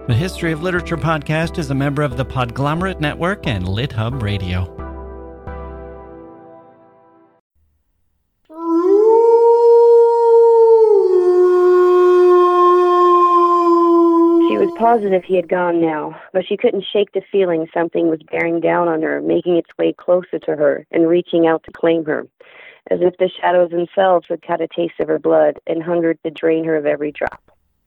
The History of Literature podcast is a member of the Podglomerate Network and LitHub Radio. She was positive he had gone now, but she couldn't shake the feeling something was bearing down on her, making its way closer to her and reaching out to claim her, as if the shadows themselves had caught a taste of her blood and hungered to drain her of every drop.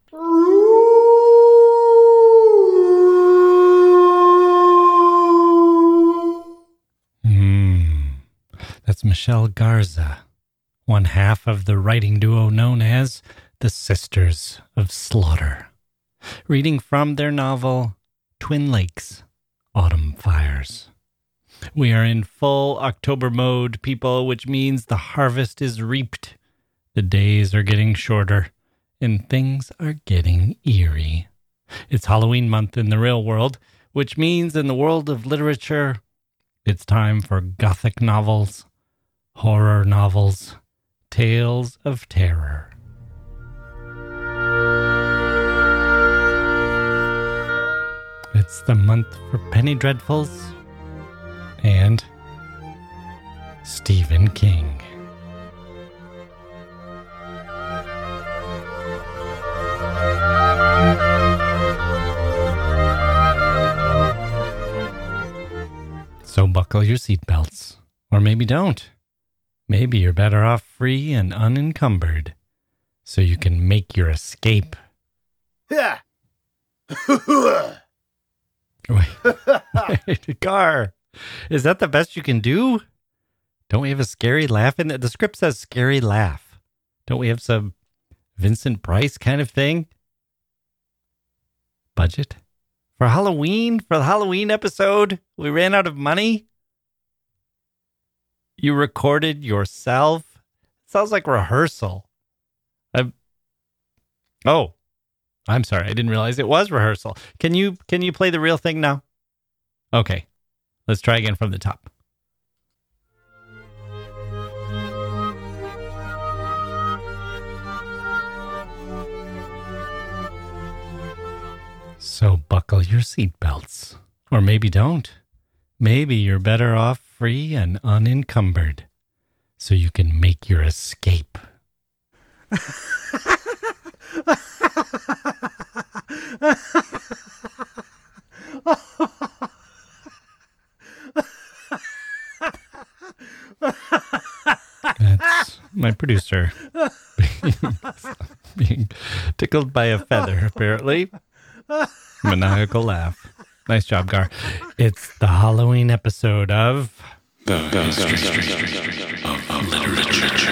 That's Michelle Garza, one half of the writing duo known as the Sisters of Slaughter, reading from their novel Twin Lakes, Autumn Fires. We are in full October mode, people, which means the harvest is reaped, the days are getting shorter, and things are getting eerie. It's Halloween month in the real world, which means in the world of literature, it's time for gothic novels, horror novels, tales of terror. It's the month for penny dreadfuls and Stephen King. So buckle your seatbelts, or maybe don't. Maybe you're better off free and unencumbered, so you can make your escape. Yeah. Wait, Gar, is that the best you can do? Don't we have a scary laugh in it? The script says scary laugh. Don't we have some Vincent Price kind of thing? Budget? For Halloween? For the Halloween episode? We ran out of money? You recorded yourself? Sounds like rehearsal. I'm sorry. I didn't realize it was rehearsal. Can you play the real thing now? Okay. Let's try again from the top. So buckle your seatbelts. Or maybe don't. Maybe you're better off free and unencumbered, so you can make your escape. That's my producer being tickled by a feather, apparently. Maniacal laugh. Nice job, Gar. It's the Halloween episode of The History of Literature.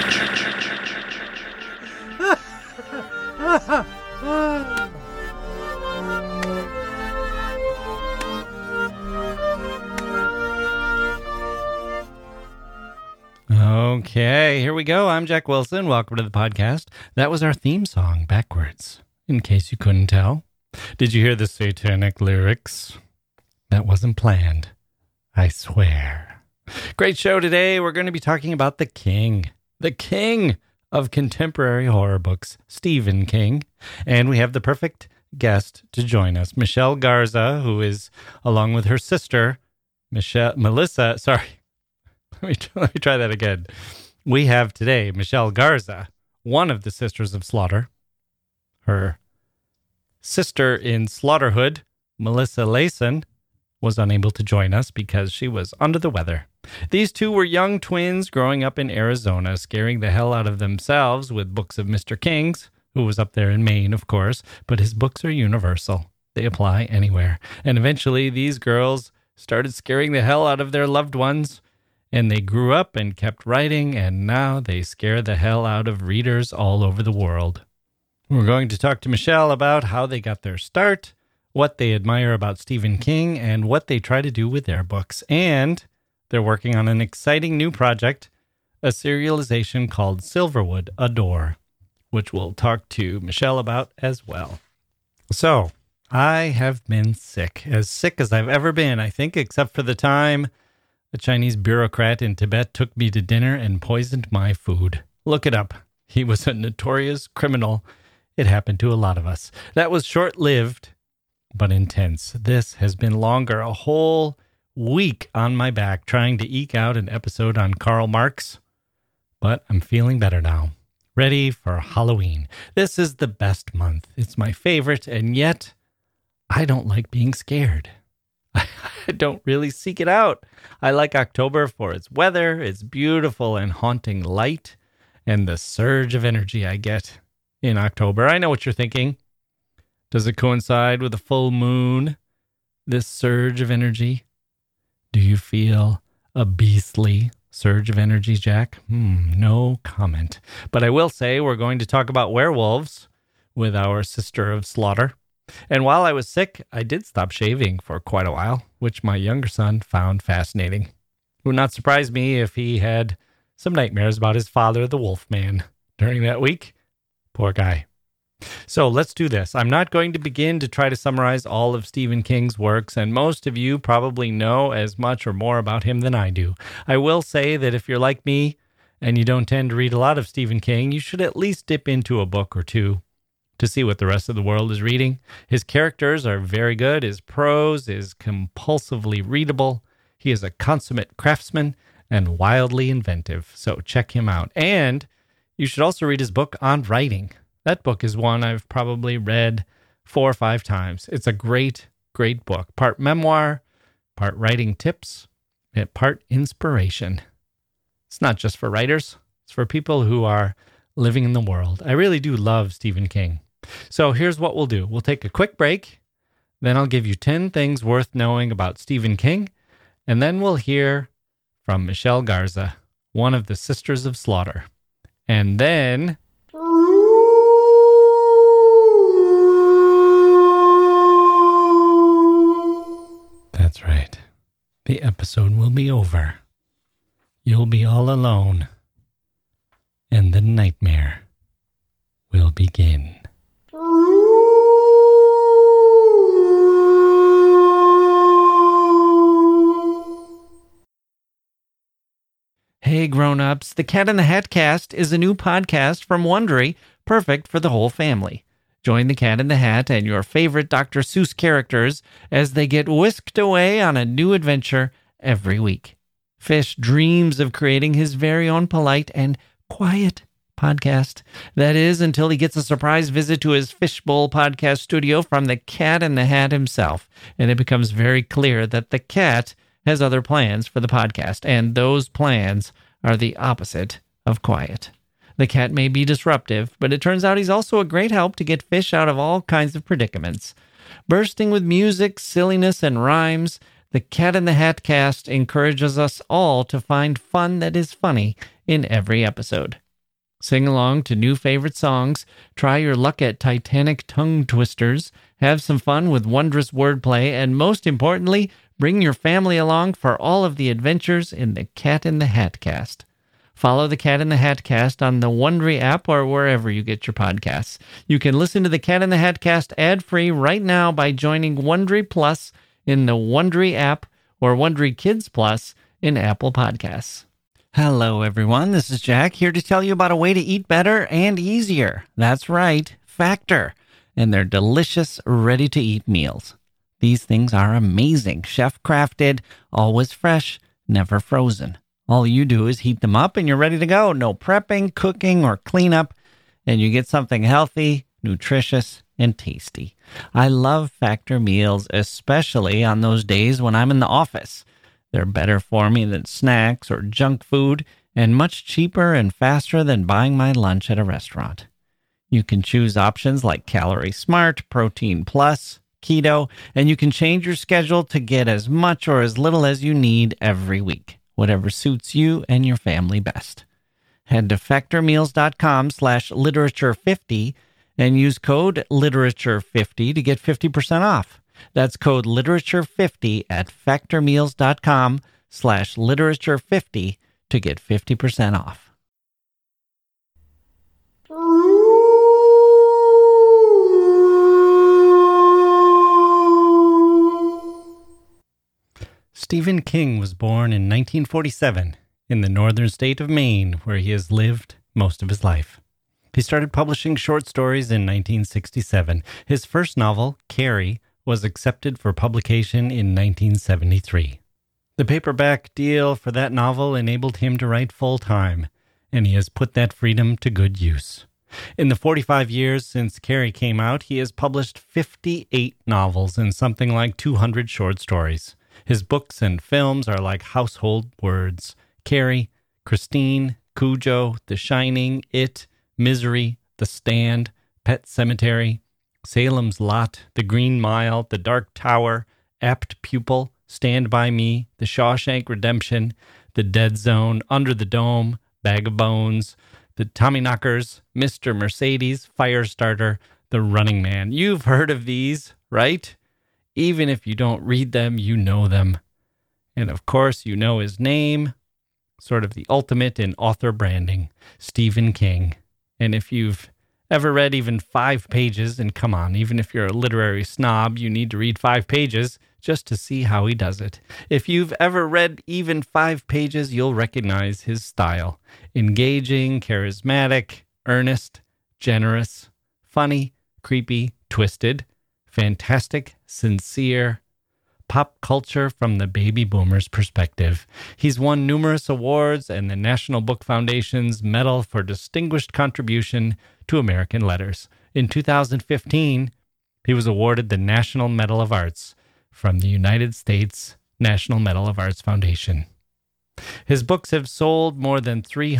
Okay, here we go. I'm Jack Wilson. Welcome to the podcast. That was our theme song backwards, in case you couldn't tell. Did you hear the satanic lyrics? That wasn't planned, I swear. Great show today. We're going to be talking about the king of contemporary horror books, Stephen King. And we have the perfect guest to join us, Michelle Garza, who is, along with her sister, Melissa. Sorry, let me try that again. We have today Michelle Garza, one of the Sisters of Slaughter. Her sister in Slaughterhood, Melissa Layson, was unable to join us because she was under the weather. These two were young twins growing up in Arizona, scaring the hell out of themselves with books of Mr. King's, who was up there in Maine, of course, but his books are universal. They apply anywhere. And eventually, these girls started scaring the hell out of their loved ones, and they grew up and kept writing, and now they scare the hell out of readers all over the world. We're going to talk to Michelle about how they got their start, what they admire about Stephen King, and what they try to do with their books. And they're working on an exciting new project, a serialization called Silverwood, A Door, which we'll talk to Michelle about as well. So, I have been sick as I've ever been, I think, except for the time a Chinese bureaucrat in Tibet took me to dinner and poisoned my food. Look it up. He was a notorious criminal. It happened to a lot of us. That was short-lived, but intense. This has been longer, a whole week on my back trying to eke out an episode on Karl Marx, but I'm feeling better now. Ready for Halloween. This is the best month. It's my favorite, and yet I don't like being scared. I don't really seek it out. I like October for its weather, its beautiful and haunting light, and the surge of energy I get in October. I know what you're thinking. Does it coincide with a full moon? This surge of energy? Do you feel a beastly surge of energy, Jack? No comment. But I will say we're going to talk about werewolves with our Sister of Slaughter. And while I was sick, I did stop shaving for quite a while, which my younger son found fascinating. It would not surprise me if he had some nightmares about his father, the Wolfman, during that week. Poor guy. So let's do this. I'm not going to begin to try to summarize all of Stephen King's works, and most of you probably know as much or more about him than I do. I will say that if you're like me and you don't tend to read a lot of Stephen King, you should at least dip into a book or two to see what the rest of the world is reading. His characters are very good. His prose is compulsively readable. He is a consummate craftsman and wildly inventive, so check him out. And you should also read his book on writing. That book is one I've probably read 4 or 5 times. It's a great, great book. Part memoir, part writing tips, and part inspiration. It's not just for writers. It's for people who are living in the world. I really do love Stephen King. So here's what we'll do. We'll take a quick break. Then I'll give you 10 things worth knowing about Stephen King. And then we'll hear from Michelle Garza, one of the Sisters of Slaughter. And then that's right. The episode will be over. You'll be all alone. And the nightmare will begin. Hey grown-ups, the Cat in the Hat Cast is a new podcast from Wondery, perfect for the whole family. Join the Cat in the Hat and your favorite Dr. Seuss characters as they get whisked away on a new adventure every week. Fish dreams of creating his very own polite and quiet podcast. That is, until he gets a surprise visit to his Fishbowl podcast studio from the Cat in the Hat himself, and it becomes very clear that the cat has other plans for the podcast, and those plans are the opposite of quiet. The cat may be disruptive, but it turns out he's also a great help to get Fish out of all kinds of predicaments. Bursting with music, silliness, and rhymes, the Cat in the Hat Cast encourages us all to find fun that is funny in every episode. Sing along to new favorite songs, try your luck at Titanic tongue twisters, have some fun with wondrous wordplay, and most importantly, bring your family along for all of the adventures in the Cat in the Hat Cast. Follow the Cat in the Hat Cast on the Wondery app or wherever you get your podcasts. You can listen to the Cat in the Hat Cast ad-free right now by joining Wondery Plus in the Wondery app or Wondery Kids Plus in Apple Podcasts. Hello, everyone. This is Jack here to tell you about a way to eat better and easier. That's right, Factor, and their delicious, ready-to-eat meals. These things are amazing, chef-crafted, always fresh, never frozen. All you do is heat them up and you're ready to go. No prepping, cooking, or cleanup, and you get something healthy, nutritious, and tasty. I love Factor meals, especially on those days when I'm in the office. They're better for me than snacks or junk food, and much cheaper and faster than buying my lunch at a restaurant. You can choose options like Calorie Smart, Protein Plus, Keto, and you can change your schedule to get as much or as little as you need every week, whatever suits you and your family best. Head to factormeals.com/literature50 and use code literature50 to get 50% off. That's code literature50 at factormeals.com/literature50 to get 50% off. Stephen King was born in 1947 in the northern state of Maine, where he has lived most of his life. He started publishing short stories in 1967. His first novel, Carrie, was accepted for publication in 1973. The paperback deal for that novel enabled him to write full-time, and he has put that freedom to good use. In the 45 years since Carrie came out, he has published 58 novels and something like 200 short stories. His books and films are like household words. Carrie, Christine, Cujo, The Shining, It, Misery, The Stand, Pet Sematary, Salem's Lot, The Green Mile, The Dark Tower, Apt Pupil, Stand By Me, The Shawshank Redemption, The Dead Zone, Under the Dome, Bag of Bones, The Tommyknockers, Mr. Mercedes, Firestarter, The Running Man. You've heard of these, right? Even if you don't read them, you know them. And of course, you know his name, sort of the ultimate in author branding, Stephen King. And if you've ever read even 5 pages, and come on, even if you're a literary snob, you need to read 5 pages just to see how he does it. If you've ever read even 5 pages, you'll recognize his style. Engaging, charismatic, earnest, generous, funny, creepy, twisted, fantastic, sincere, pop culture from the baby boomers' perspective. He's won numerous awards and the National Book Foundation's Medal for Distinguished Contribution to American Letters. In 2015, he was awarded the National Medal of Arts from the United States National Medal of Arts Foundation. His books have sold more than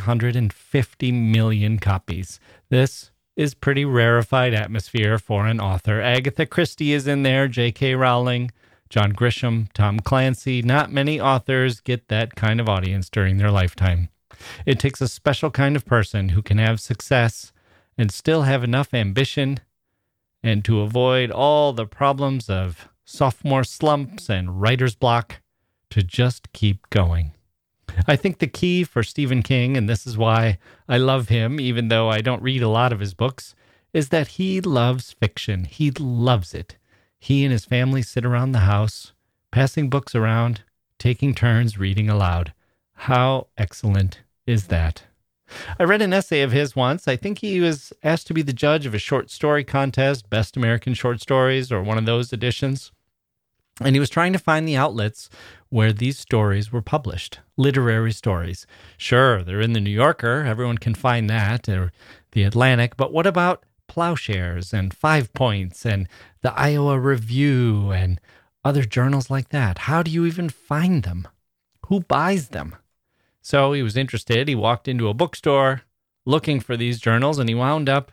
350 million copies. This is pretty rarefied atmosphere for an author. Agatha Christie is in there, J.K. Rowling, John Grisham, Tom Clancy. Not many authors get that kind of audience during their lifetime. It takes a special kind of person who can have success and still have enough ambition and to avoid all the problems of sophomore slumps and writer's block to just keep going. I think the key for Stephen King, and this is why I love him, even though I don't read a lot of his books, is that he loves fiction. He loves it. He and his family sit around the house, passing books around, taking turns reading aloud. How excellent is that? I read an essay of his once. I think he was asked to be the judge of a short story contest, Best American Short Stories, or one of those editions. And he was trying to find the outlets where these stories were published, literary stories. Sure, they're in the New Yorker. Everyone can find that, or the Atlantic. But what about Plowshares and 5 Points and the Iowa Review and other journals like that? How do you even find them? Who buys them? So he was interested. He walked into a bookstore looking for these journals, and he wound up,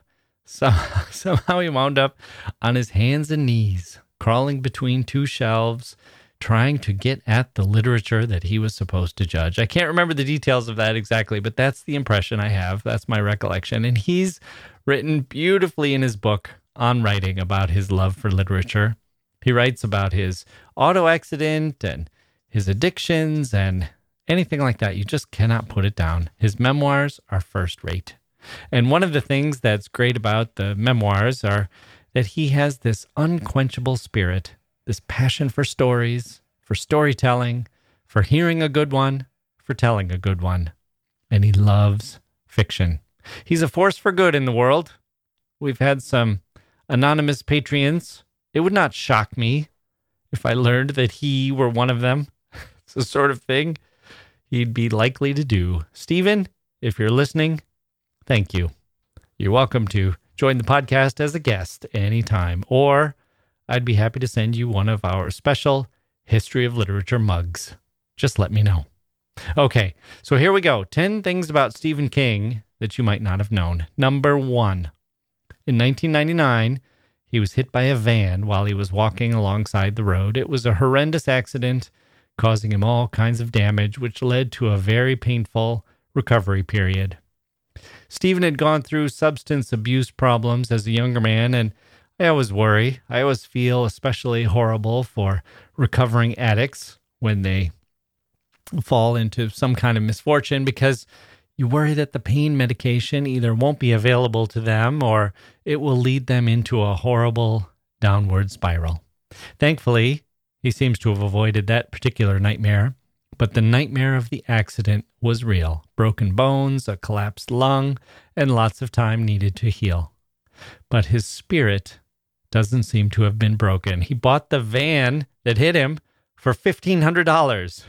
somehow he wound up on his hands and knees, crawling between 2 shelves, trying to get at the literature that he was supposed to judge. I can't remember the details of that exactly, but that's the impression I have. That's my recollection. And he's written beautifully in his book on writing about his love for literature. He writes about his auto accident and his addictions and anything like that. You just cannot put it down. His memoirs are first rate. And one of the things that's great about the memoirs are that he has this unquenchable spirit, this passion for stories, for storytelling, for hearing a good one, for telling a good one. And he loves fiction. He's a force for good in the world. We've had some anonymous Patreons. It would not shock me if I learned that he were one of them. It's the sort of thing he'd be likely to do. Stephen, if you're listening, thank you. You're welcome to join the podcast as a guest anytime, or I'd be happy to send you one of our special History of Literature mugs. Just let me know. Okay, so here we go. 10 things about Stephen King that you might not have known. Number 1. In 1999, he was hit by a van while he was walking alongside the road. It was a horrendous accident, causing him all kinds of damage, which led to a very painful recovery period. Stephen had gone through substance abuse problems as a younger man, and I always worry. I always feel especially horrible for recovering addicts when they fall into some kind of misfortune, because you worry that the pain medication either won't be available to them or it will lead them into a horrible downward spiral. Thankfully, he seems to have avoided that particular nightmare, but the nightmare of the accident was real. Broken bones, a collapsed lung, and lots of time needed to heal. But his spirit doesn't seem to have been broken. He bought the van that hit him for $1,500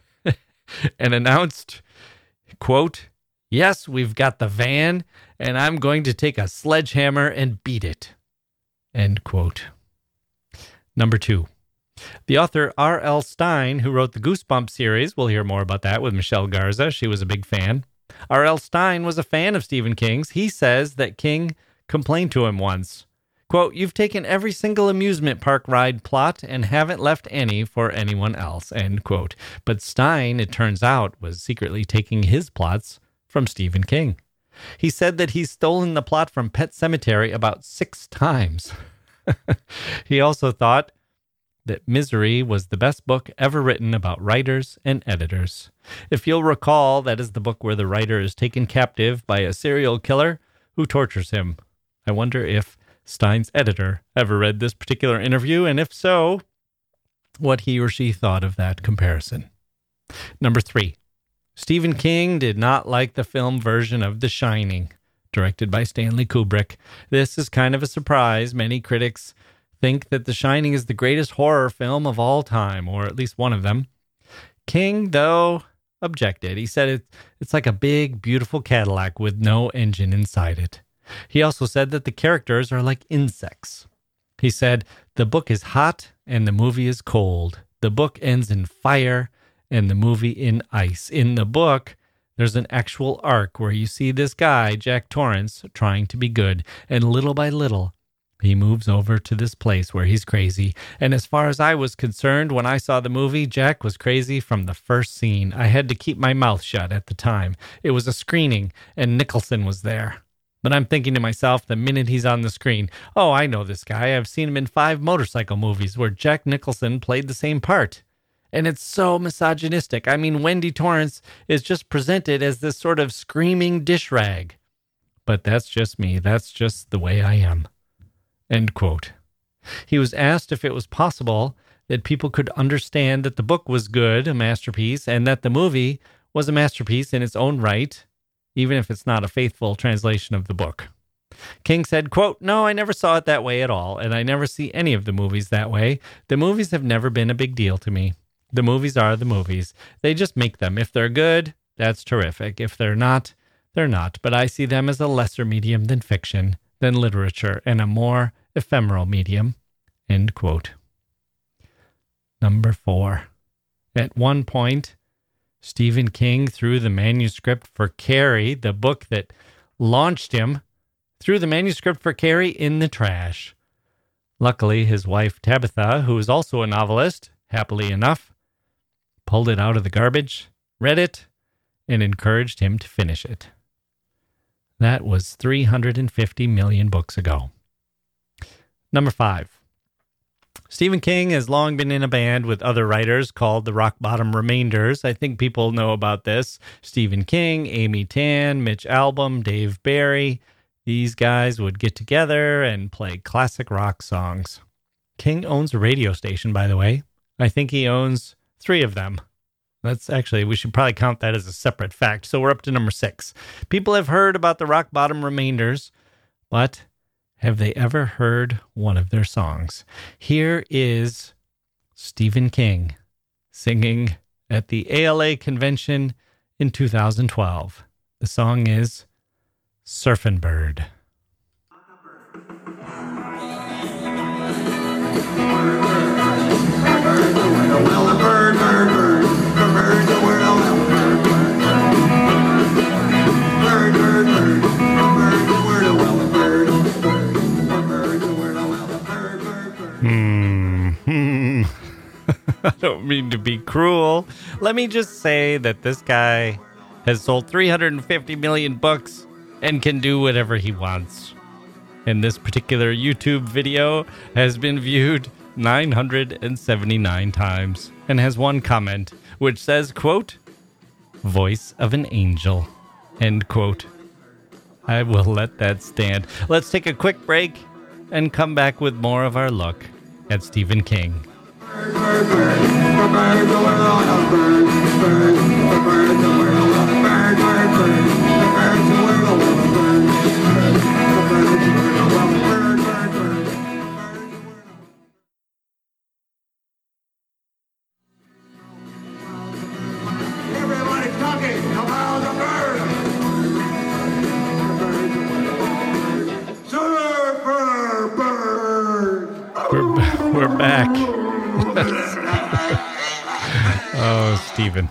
and announced, quote, "Yes, we've got the van, and I'm going to take a sledgehammer and beat it." End quote. Number 2. The author R.L. Stine, who wrote the Goosebumps series, we'll hear more about that with Michelle Garza. She was a big fan. R.L. Stine was a fan of Stephen King's. He says that King complained to him once, quote, "You've taken every single amusement park ride plot and haven't left any for anyone else," end quote. But Stine, it turns out, was secretly taking his plots from Stephen King. He said that he's stolen the plot from Pet Sematary about 6 times. He also thought that Misery was the best book ever written about writers and editors. If you'll recall, that is the book where the writer is taken captive by a serial killer who tortures him. I wonder if Stine's editor ever read this particular interview, and if so, what he or she thought of that comparison. Number 3. Stephen King did not like the film version of The Shining, directed by Stanley Kubrick. This is kind of a surprise. Many critics think that The Shining is the greatest horror film of all time, or at least one of them. King, though, objected. He said it's like a big, beautiful Cadillac with no engine inside it. He also said that the characters are like insects. He said, the book is hot and the movie is cold. The book ends in fire and the movie in ice. In the book, there's an actual arc where you see this guy, Jack Torrance, trying to be good, and little by little, he moves over to this place where he's crazy. And as far as I was concerned, when I saw the movie, Jack was crazy from the first scene. I had to keep my mouth shut at the time. It was a screening, and Nicholson was there. But I'm thinking to myself the minute he's on the screen, oh, I know this guy. I've seen him in 5 motorcycle movies where Jack Nicholson played the same part. And it's so misogynistic. I mean, Wendy Torrance is just presented as this sort of screaming dish rag. But that's just me. That's just the way I am. End quote. He was asked if it was possible that people could understand that the book was good, a masterpiece, and that the movie was a masterpiece in its own right, even if it's not a faithful translation of the book. King said, quote, "No, I never saw it that way at all, and I never see any of the movies that way. The movies have never been a big deal to me. The movies are the movies. They just make them. If they're good, that's terrific. If they're not, they're not. But I see them as a lesser medium than fiction, than literature, and a more ephemeral medium." End quote. Number 4. At one point, Stephen King threw the manuscript for Carrie, the book that launched him, threw the manuscript for Carrie in the trash. Luckily, his wife Tabitha, who is also a novelist, happily enough, pulled it out of the garbage, read it, and encouraged him to finish it. That was 350 million books ago. Number 5. Stephen King has long been in a band with other writers called the Rock Bottom Remainders. I think people know about this. Stephen King, Amy Tan, Mitch Albom, Dave Barry. These guys would get together and play classic rock songs. King owns a radio station, by the way. I think he owns 3 of them. That's actually, we should probably count that as a separate fact. So we're up to number 6. People have heard about the Rock Bottom Remainders, but have they ever heard one of their songs? Here is Stephen King singing at the ALA convention in 2012. The song is Surfin' Bird. I don't mean to be cruel. Let me just say that this guy has sold 350 million books and can do whatever he wants. And this particular YouTube video has been viewed 979 times and has one comment which says, quote, "Voice of an angel," end quote. I will let that stand. Let's take a quick break and come back with more of our look at Stephen King. We're back. Oh, Stephen.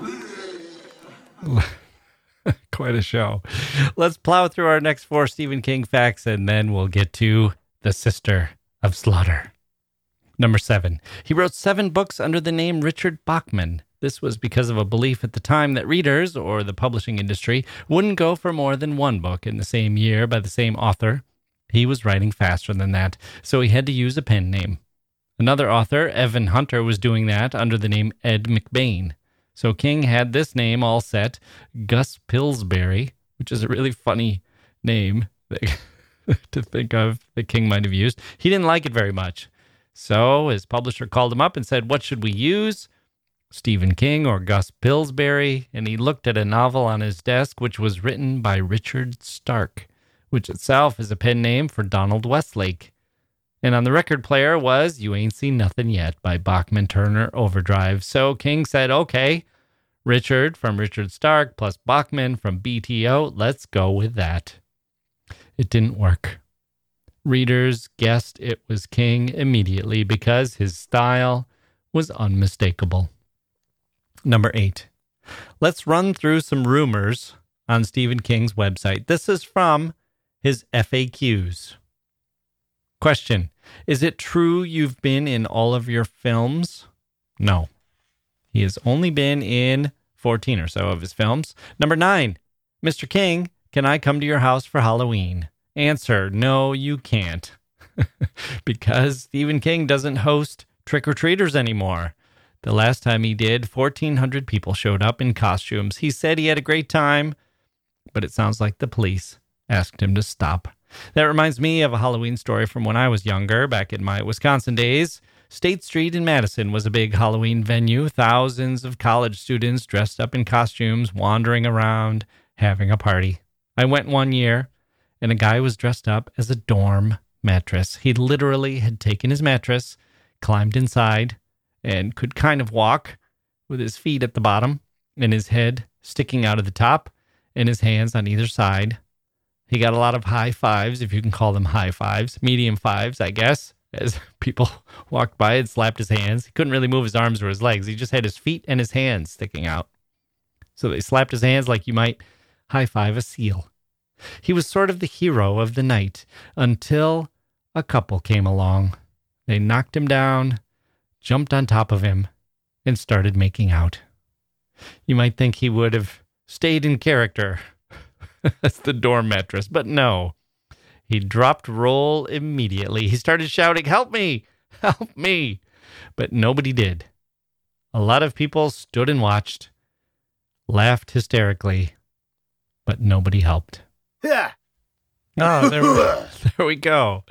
Quite a show. Let's plow through our next 4 Stephen King facts, and then we'll get to The Sister of Slaughter. Number 7. He wrote 7 books under the name Richard Bachman. This was because of a belief at the time that readers, or the publishing industry, wouldn't go for more than 1 book in the same year by the same author. He was writing faster than that, so he had to use a pen name. Another author, Evan Hunter, was doing that under the name Ed McBain. So King had this name all set, Gus Pillsbury, which is a really funny name to think of that King might have used. He didn't like it very much. So his publisher called him up and said, "What should we use? Stephen King or Gus Pillsbury?" And he looked at a novel on his desk, which was written by Richard Stark, which itself is a pen name for Donald Westlake. And on the record player was You Ain't Seen Nothing Yet by Bachman Turner Overdrive. So King said, okay, Richard from Richard Stark plus Bachman from BTO, let's go with that. It didn't work. Readers guessed it was King immediately because his style was unmistakable. Number 8. Let's run through some rumors on Stephen King's website. This is from his FAQs. Question: is it true you've been in all of your films? No. He has only been in 14 or so of his films. Number 9. Mr. King, can I come to your house for Halloween? Answer: no, you can't. Because Stephen King doesn't host trick-or-treaters anymore. The last time he did, 1,400 people showed up in costumes. He said he had a great time, but it sounds like the police asked him to stop. That reminds me of a Halloween story from when I was younger, back in my Wisconsin days. State Street in Madison was a big Halloween venue. Thousands of college students dressed up in costumes, wandering around, having a party. I went one year, and a guy was dressed up as a dorm mattress. He literally had taken his mattress, climbed inside, and could kind of walk with his feet at the bottom and his head sticking out of the top and his hands on either side. He got a lot of high fives, if you can call them high fives, medium fives, I guess, as people walked by and slapped his hands. He couldn't really move his arms or his legs. He just had his feet and his hands sticking out. So they slapped his hands like you might high five a seal. He was sort of the hero of the night until a couple came along. They knocked him down, jumped on top of him, and started making out. You might think he would have stayed in character. That's the dorm mattress. But no, he dropped roll immediately. He started shouting, "Help me! Help me!" But nobody did. A lot of people stood and watched, laughed hysterically, but nobody helped. Yeah. Oh, there we go.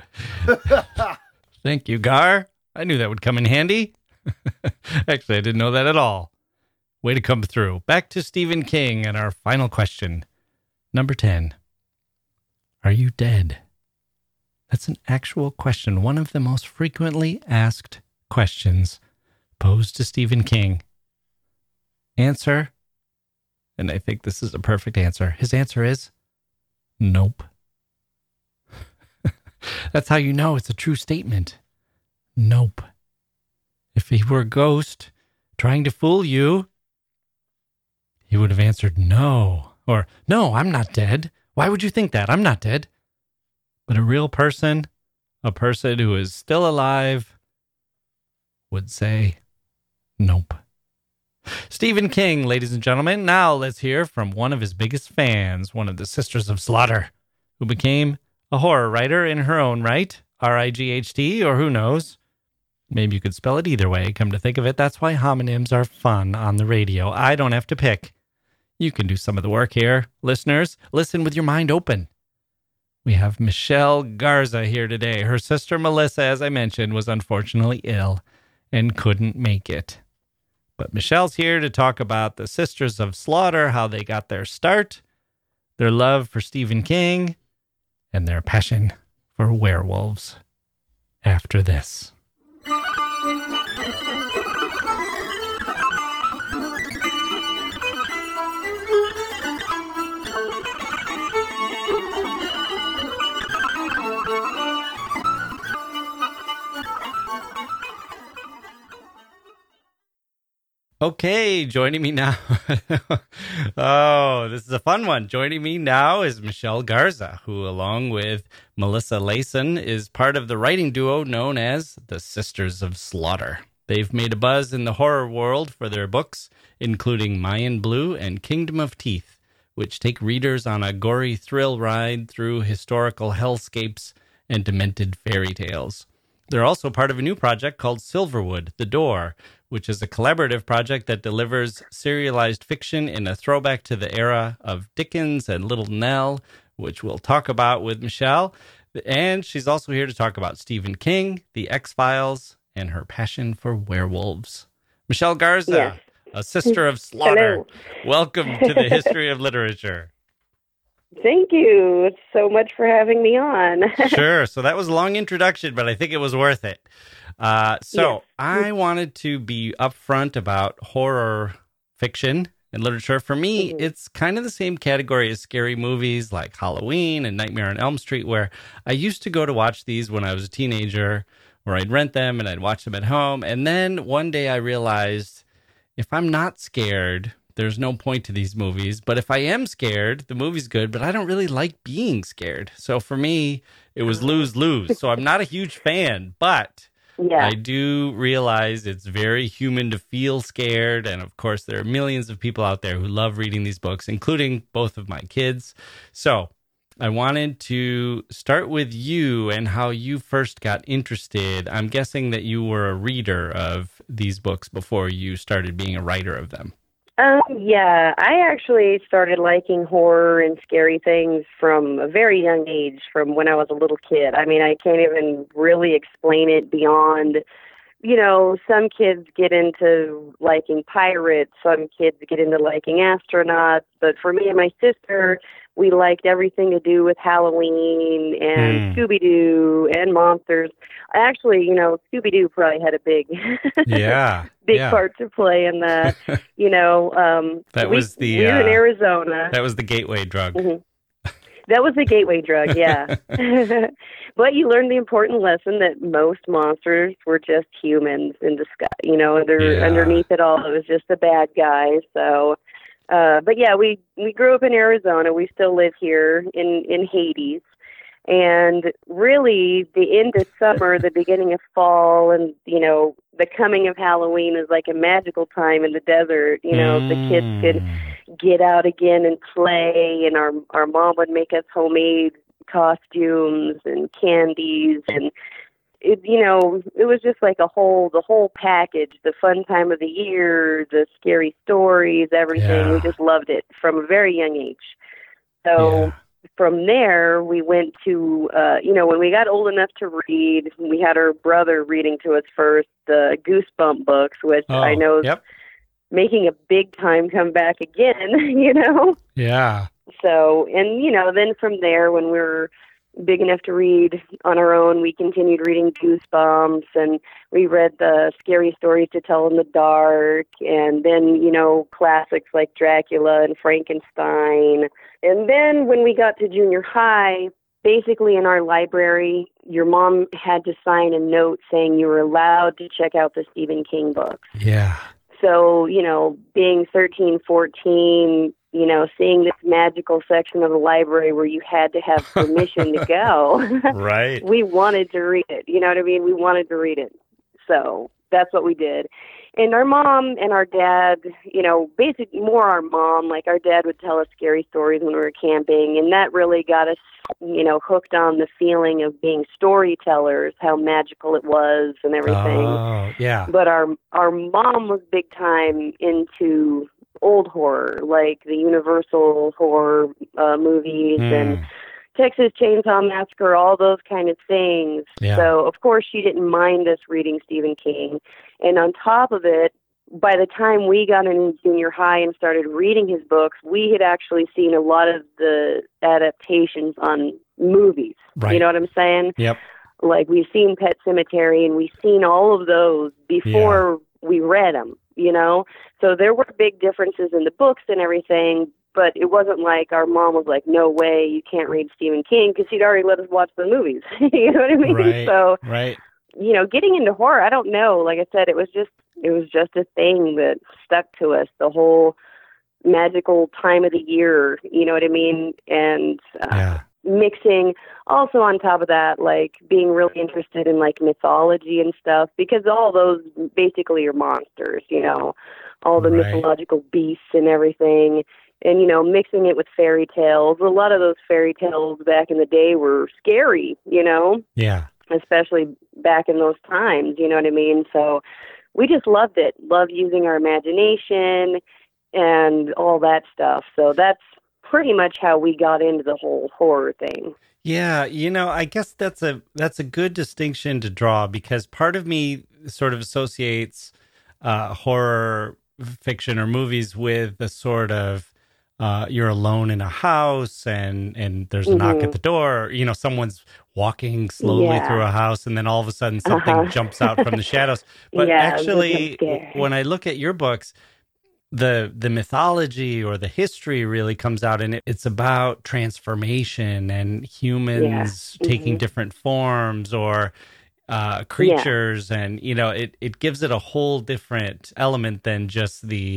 Thank you, Gar. I knew that would come in handy. Actually, I didn't know that at all. Way to come through. Back to Stephen King and our final question. Number 10. Are you dead? That's an actual question. One of the most frequently asked questions posed to Stephen King. Answer, and I think this is a perfect answer. His answer is nope. That's how you know it's a true statement. Nope. If he were a ghost trying to fool you, he would have answered no. Or, no, I'm not dead. Why would you think that? I'm not dead. But a real person, a person who is still alive, would say nope. Stephen King, ladies and gentlemen. Now let's hear from one of his biggest fans, one of the Sisters of Slaughter, who became a horror writer in her own right. R-I-G-H-T, or who knows? Maybe you could spell it either way. Come to think of it, that's why homonyms are fun on the radio. I don't have to pick. You can do some of the work here. Listeners, listen with your mind open. We have Michelle Garza here today. Her sister Melissa, as I mentioned, was unfortunately ill and couldn't make it. But Michelle's here to talk about the Sisters of Slaughter, how they got their start, their love for Stephen King, and their passion for werewolves. After this. Okay, joining me now. Oh, this is a fun one. Joining me now is Michelle Garza, who, along with Melissa Layson, is part of the writing duo known as the Sisters of Slaughter. They've made a buzz in the horror world for their books, including Mayan Blue and Kingdom of Teeth, which take readers on a gory thrill ride through historical hellscapes and demented fairy tales. They're also part of a new project called Silverwood, The Door, which is a collaborative project that delivers serialized fiction in a throwback to the era of Dickens and Little Nell, which we'll talk about with Michelle. And she's also here to talk about Stephen King, The X-Files, and her passion for werewolves. Michelle Garza, Yes. a sister of slaughter. Hello. Welcome to the History of Literature. Thank you so much for having me on. Sure. So that was a long introduction, but I think it was worth it. Yes. I wanted to be upfront about horror fiction and literature. For me, it's kind of the same category as scary movies like Halloween and Nightmare on Elm Street, where I used to go to watch these when I was a teenager, where I'd rent them and I'd watch them at home. And then one day I realized if I'm not scared, there's no point to these movies. But if I am scared, the movie's good, but I don't really like being scared. So for me, it was lose-lose. So I'm not a huge fan, but Yeah. I do realize it's very human to feel scared. And of course, there are millions of people out there who love reading these books, including both of my kids. So I wanted to start with you and how you first got interested. I'm guessing that you were a reader of these books before you started being a writer of them. Yeah, I actually started liking horror and scary things from a very young age, from when I was a little kid. I mean, I can't even really explain it beyond, some kids get into liking pirates, some kids get into liking astronauts, but for me and my sister, we liked everything to do with Halloween and Scooby-Doo and monsters. Actually, Scooby-Doo probably had a big Yeah. big part to play in that. That was the we were in Arizona. That was the gateway drug. Mm-hmm. That was the gateway drug, yeah. But you learned the important lesson that most monsters were just humans in disguise. Underneath it all, it was just the bad guys. So, but yeah, we grew up in Arizona. We still live here in Hades. And really, the end of summer, the beginning of fall, and, the coming of Halloween is like a magical time in the desert. The kids could get out again and play, and our mom would make us homemade costumes and candies, and it was just like the whole package, the fun time of the year, the scary stories, everything. Yeah. We just loved it from a very young age. So from there, we went to, when we got old enough to read, we had our brother reading to us first the Goosebump books, which I know is making a big time comeback again, Yeah. So, and, then from there, when we were big enough to read on our own, we continued reading Goosebumps, and we read the Scary Stories to Tell in the Dark, and then, classics like Dracula and Frankenstein. And then when we got to junior high, basically in our library, your mom had to sign a note saying you were allowed to check out the Stephen King books. Yeah. So, being 13, 14, seeing this magical section of the library where you had to have permission to go. Right. We wanted to read it. You know what I mean? We wanted to read it. So that's what we did. And our mom and our dad, basically more our mom, like our dad would tell us scary stories when we were camping. And that really got us, hooked on the feeling of being storytellers, how magical it was and everything. Oh, yeah. But our mom was big time into old horror, like the Universal horror movies and Texas Chainsaw Massacre, all those kind of things. Yeah. So, of course, she didn't mind us reading Stephen King. And on top of it, by the time we got in junior high and started reading his books, we had actually seen a lot of the adaptations on movies. Right. You know what I'm saying? Yep. Like, we've seen Pet Sematary, and we've seen all of those before we read them, So there were big differences in the books and everything, but it wasn't like our mom was like, no way, you can't read Stephen King, because he'd already let us watch the movies. You know what I mean? Right. So right. getting into horror, I don't know. Like I said, it was just a thing that stuck to us the whole magical time of the year, you know what I mean? And mixing also on top of that, like being really interested in like mythology and stuff, because all those basically are monsters, all the mythological beasts and everything. And, mixing it with fairy tales. A lot of those fairy tales back in the day were scary, Yeah. Especially back in those times, you know what I mean? So we just loved it. Loved using our imagination and all that stuff. So that's pretty much how we got into the whole horror thing. Yeah, I guess that's a good distinction to draw, because part of me sort of associates horror fiction or movies with the sort of you're alone in a house and there's a knock at the door, someone's walking slowly through a house, and then all of a sudden something jumps out from the shadows. But actually, when I look at your books, the mythology or the history really comes out, and it's about transformation and humans taking different forms, or creatures, and it gives it a whole different element than just the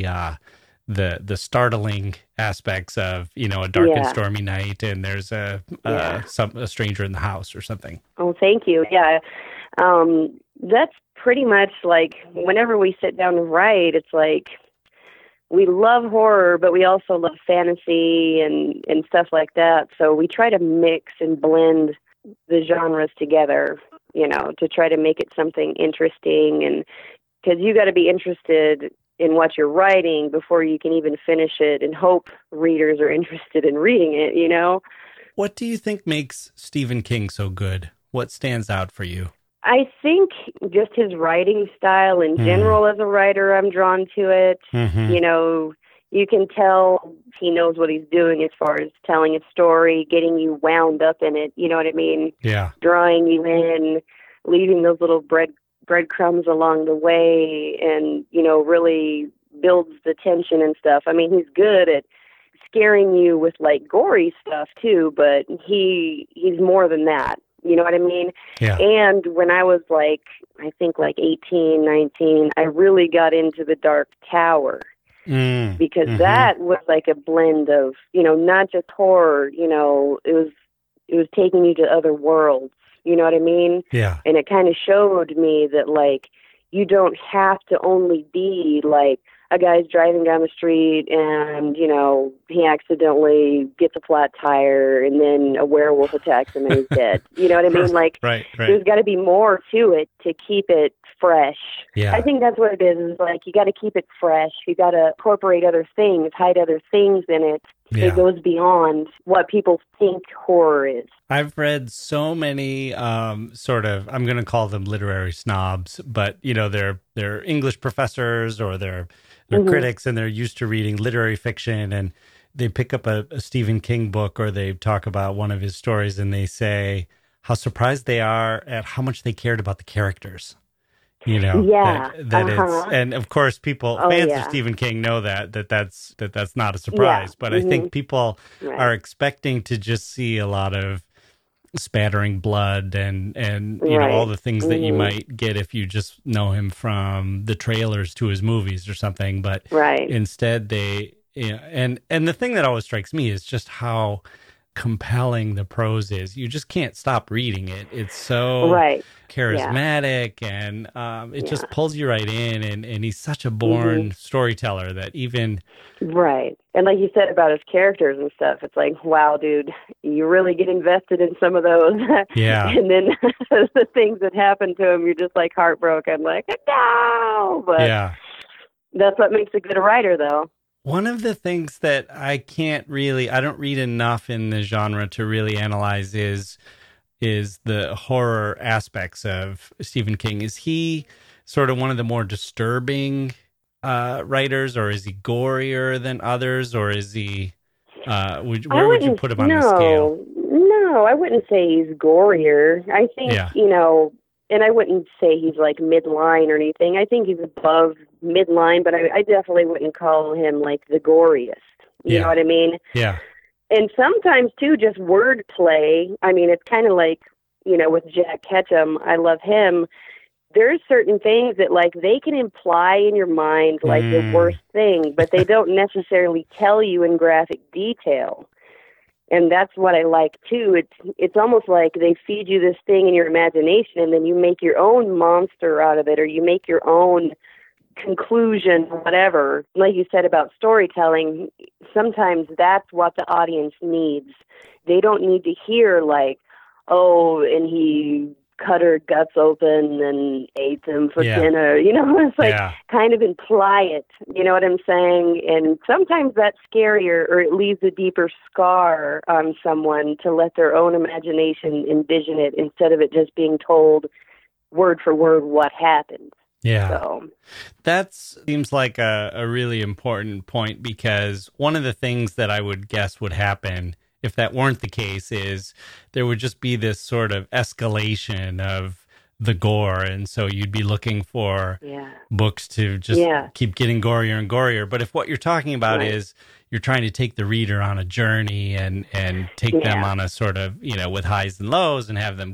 startling aspects of a dark and stormy night and there's a stranger in the house or something. Oh, thank you. Yeah, that's pretty much like whenever we sit down to write, it's like we love horror, but we also love fantasy and stuff like that. So we try to mix and blend the genres together, to try to make it something interesting. And because you got to be interested in what you're writing before you can even finish it and hope readers are interested in reading it, What do you think makes Stephen King so good? What stands out for you? I think just his writing style in general as a writer, I'm drawn to it. Mm-hmm. You can tell he knows what he's doing as far as telling a story, getting you wound up in it, you know what I mean? Yeah. Drawing you in, leaving those little breadcrumbs along the way, and, really builds the tension and stuff. I mean, he's good at scaring you with, like, gory stuff, too, but he's more than that. You know what I mean? Yeah. And when I was I think 18, 19, I really got into The Dark Tower because that was like a blend of, not just horror, it was taking you to other worlds. You know what I mean? Yeah. And it kind of showed me that you don't have to only be a guy's driving down the street and, he accidentally gets a flat tire and then a werewolf attacks him and he's dead. You know what I mean? Right. There's got to be more to it to keep it fresh. Yeah. I think that's what it is you got to keep it fresh. You got to incorporate other things, hide other things in it. Yeah. It goes beyond what people think horror is. I've read so many I'm going to call them literary snobs, but they're English professors or they're critics, and they're used to reading literary fiction, and they pick up a Stephen King book or they talk about one of his stories and they say how surprised they are at how much they cared about the characters. That it's, and of course fans of Stephen King know that's not a surprise, but I think people are expecting to just see a lot of spattering blood and all the things that you might get if you just know him from the trailers to his movies or something, but instead they and the thing that always strikes me is just how compelling the prose is. You just can't stop reading it. It's so charismatic and it just pulls you right in, and he's such a born storyteller that even and like you said about his characters and stuff, it's like, wow, dude, you really get invested in some of those. And then the things that happen to him, you're just heartbroken, no, but that's what makes a good writer, though. One of the things that I don't read enough in the genre to really analyze is the horror aspects of Stephen King. Is he sort of one of the more disturbing writers, or is he gorier than others, or is he, where would you put him on the scale? No, I wouldn't say he's gorier. I think, and I wouldn't say he's midline or anything. I think he's above midline, but I definitely wouldn't call him the goriest. You know what I mean? Yeah. And sometimes too, just wordplay. I mean, it's kind of with Jack Ketchum, I love him. There's certain things that, like, they can imply in your mind, like, the worst thing, but they don't necessarily tell you in graphic detail. And that's what I like, too. It's almost like they feed you this thing in your imagination, and then you make your own monster out of it, or you make your own conclusion, whatever. Like you said about storytelling, sometimes that's what the audience needs. They don't need to hear, like, oh, and he cut her guts open and ate them for dinner. It's like kind of imply it. You know what I'm saying? And sometimes that's scarier, or it leaves a deeper scar on someone to let their own imagination envision it instead of it just being told word for word what happened. Yeah. So that seems like a really important point, because one of the things that I would guess would happen if that weren't the case is there would just be this sort of escalation of the gore. And so you'd be looking for books to just keep getting gorier and gorier. But if what you're talking about is you're trying to take the reader on a journey and take them on a sort of, with highs and lows, and have them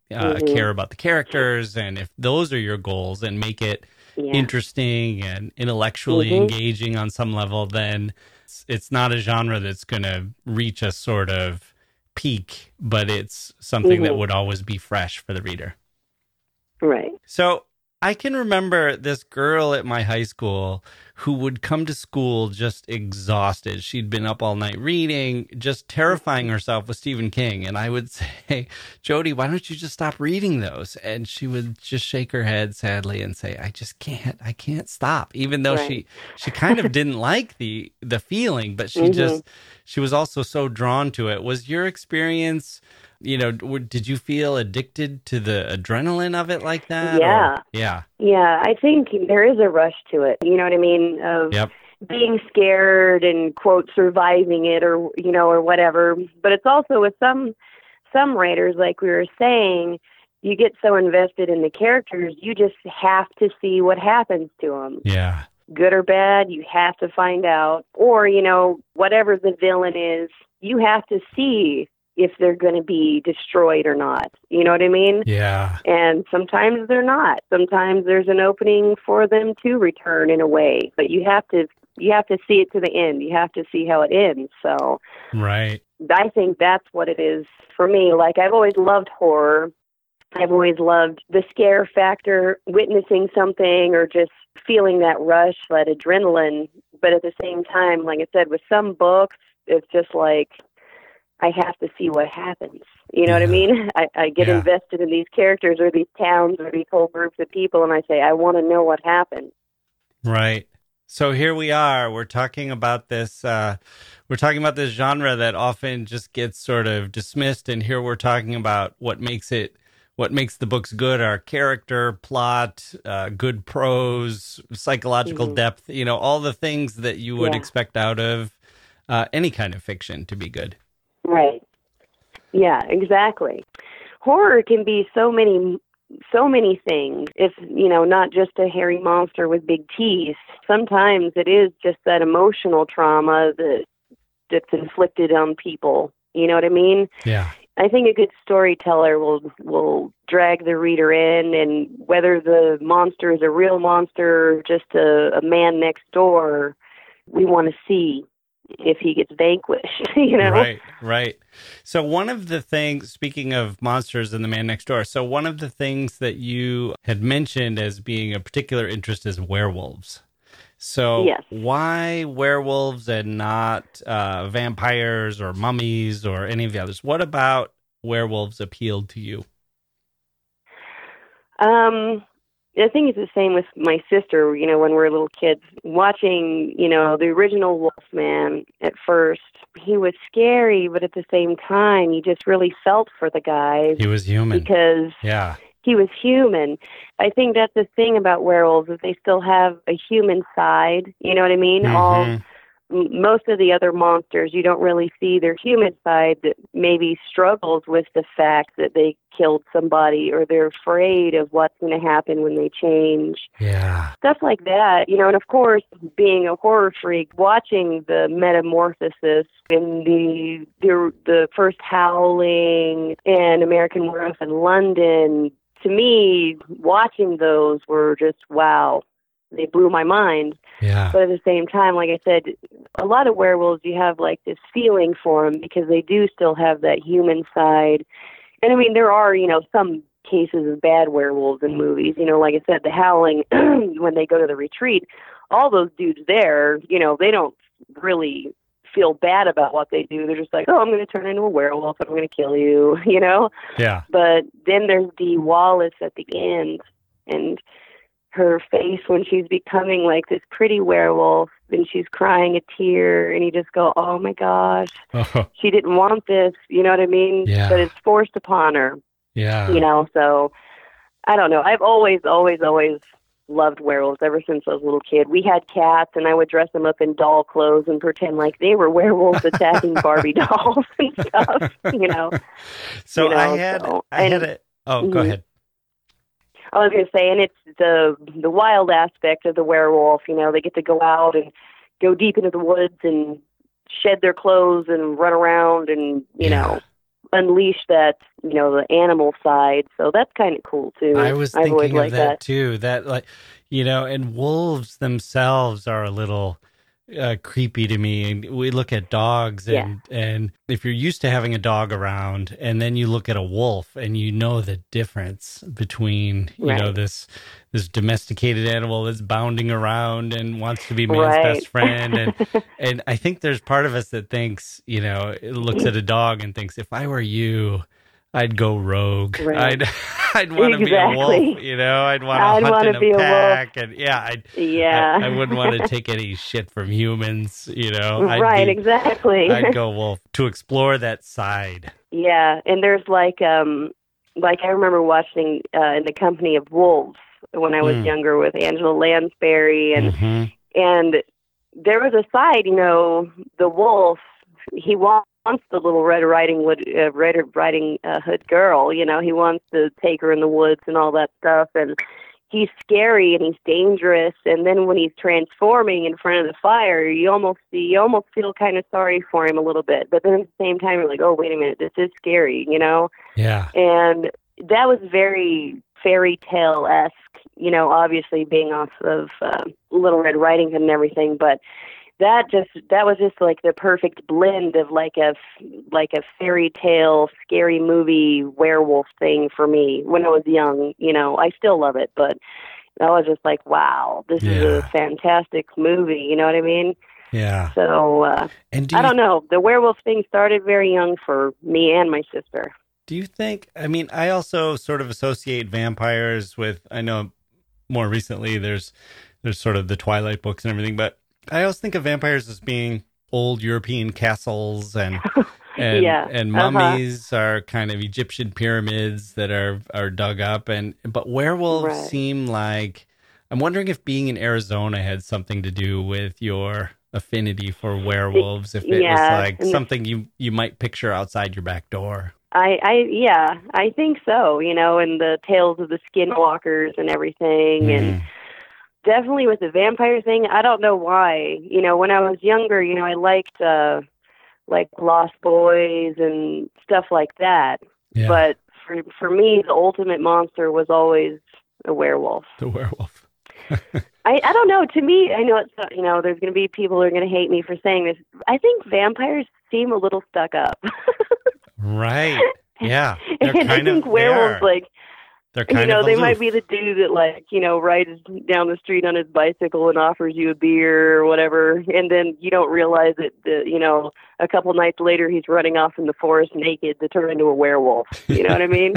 care about the characters. And if those are your goals and make it interesting and intellectually engaging on some level, then it's not a genre that's going to reach a sort of peak, but it's something that would always be fresh for the reader. Right. So I can remember this girl at my high school who would come to school just exhausted. She'd been up all night reading, just terrifying herself with Stephen King. And I would say, Jody, why don't you just stop reading those? And she would just shake her head sadly and say, I can't stop. Even though she kind of didn't like the feeling, but she was also so drawn to it. Was your experience, did you feel addicted to the adrenaline of it like that? Yeah. Yeah, I think there is a rush to it. You know what I mean? Of being scared and, quote, surviving it, or, or whatever. But it's also with some writers, like we were saying, you get so invested in the characters, you just have to see what happens to them. Yeah. Good or bad, you have to find out. Or, whatever the villain is, you have to see if they're going to be destroyed or not. You know what I mean? Yeah. And sometimes they're not. Sometimes there's an opening for them to return in a way, but you have to see it to the end. You have to see how it ends. So right. I think that's what it is for me. Like, I've always loved horror. I've always loved the scare factor, witnessing something or just feeling that rush, that adrenaline. But at the same time, like I said, with some books, it's just like, I have to see what happens. You know what I mean? I get invested in these characters or these towns or these whole groups of people, and I say, I want to know what happened. Right. So here we are. We're talking about this. We're talking about this genre that often just gets sort of dismissed, and here we're talking about what makes the books good: our character, plot, good prose, psychological depth. All the things that you would expect out of any kind of fiction to be good. Right. Yeah, exactly. Horror can be so many things. It's, not just a hairy monster with big teeth. Sometimes it is just that emotional trauma that's inflicted on people. You know what I mean? Yeah. I think a good storyteller will drag the reader in, and whether the monster is a real monster or just a man next door, we want to see if he gets vanquished, Right. So one of the things, speaking of monsters and the man next door, so one of the things that you had mentioned as being a particular interest is werewolves. So why werewolves and not vampires or mummies or any of the others? What about werewolves appealed to you? I think it's the same with my sister, when we were little kids. Watching, the original Wolfman at first, he was scary, but at the same time, you just really felt for the guy. He was human. Because he was human. I think that's the thing about werewolves, is they still have a human side, you know what I mean? Mm-hmm. most of the other monsters, you don't really see their human side that maybe struggles with the fact that they killed somebody, or they're afraid of what's going to happen when they change. Yeah. Stuff like that, and of course, being a horror freak, watching the metamorphosis in the first Howling and American Werewolf in London, to me, watching those were just wow. They blew my mind. Yeah. But at the same time, like I said, a lot of werewolves, you have like this feeling for them because they do still have that human side. And I mean, there are, some cases of bad werewolves in movies. Like I said, The Howling, when they go to the retreat, all those dudes there, they don't really feel bad about what they do. They're just like, oh, I'm going to turn into a werewolf and I'm going to kill you, Yeah. But then there's Dee Wallace at the end, and her face when she's becoming like this pretty werewolf and she's crying a tear, and you just go, oh my gosh, she didn't want this, you know what I mean? Yeah. But it's forced upon her. Yeah. So I don't know. I've always loved werewolves ever since I was a little kid. We had cats, and I would dress them up in doll clothes and pretend like they were werewolves attacking Barbie dolls and stuff, So I had it. Oh, go ahead. I was going to say, and it's the wild aspect of the werewolf. They get to go out and go deep into the woods and shed their clothes and run around and, unleash that, the animal side. So that's kind of cool, too. I was thinking of that, too. That, and wolves themselves are a little creepy to me. And we look at dogs, and if you're used to having a dog around, and then you look at a wolf, and the difference between this domesticated animal that's bounding around and wants to be man's best friend, and I think there's part of us that thinks, looks at a dog and thinks, if I were you, I'd go rogue. Right. I'd want to be a wolf, I'd want to hunt in a pack, and I wouldn't want to take any shit from humans, Exactly. I'd go wolf to explore that side. Yeah, and there's like I remember watching In the Company of Wolves when I was younger with Angela Lansbury, and there was a side, the wolf, he wants the little Red Riding Hood girl, he wants to take her in the woods and all that stuff, and he's scary and he's dangerous, and then when he's transforming in front of the fire, you almost feel kind of sorry for him a little bit, but then at the same time you're like, oh, wait a minute, this is scary, Yeah. And that was very fairy tale-esque, obviously being off of Little Red Riding Hood and everything, but that was just like the perfect blend of like a fairy tale, scary movie werewolf thing for me when I was young. I still love it, but I was just like, wow, this is a fantastic movie. You know what I mean? Yeah. So I don't know. The werewolf thing started very young for me and my sister. Do you think? I mean, I also sort of associate vampires with. I know more recently there's sort of the Twilight books and everything, but I always think of vampires as being old European castles and mummies are kind of Egyptian pyramids that are dug up, but werewolves seem like, I'm wondering if being in Arizona had something to do with your affinity for werewolves, if it was like something you might picture outside your back door. I think so, and the tales of the skinwalkers and everything, and definitely with the vampire thing, I don't know why. When I was younger, I liked like Lost Boys and stuff like that. Yeah. But for me, the ultimate monster was always a werewolf. The werewolf. I don't know. To me, I know it's there's going to be people who are going to hate me for saying this. I think vampires seem a little stuck up. Right. Yeah. And I think werewolves they're kind of they aloof. might be the dude that rides down the street on his bicycle and offers you a beer or whatever, and then you don't realize that a couple nights later he's running off in the forest naked to turn into a werewolf. You know what I mean?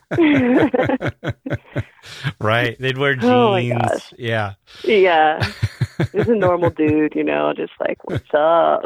Right. They'd wear jeans. Oh my gosh. Yeah. Yeah. He's a normal dude, just like, what's up?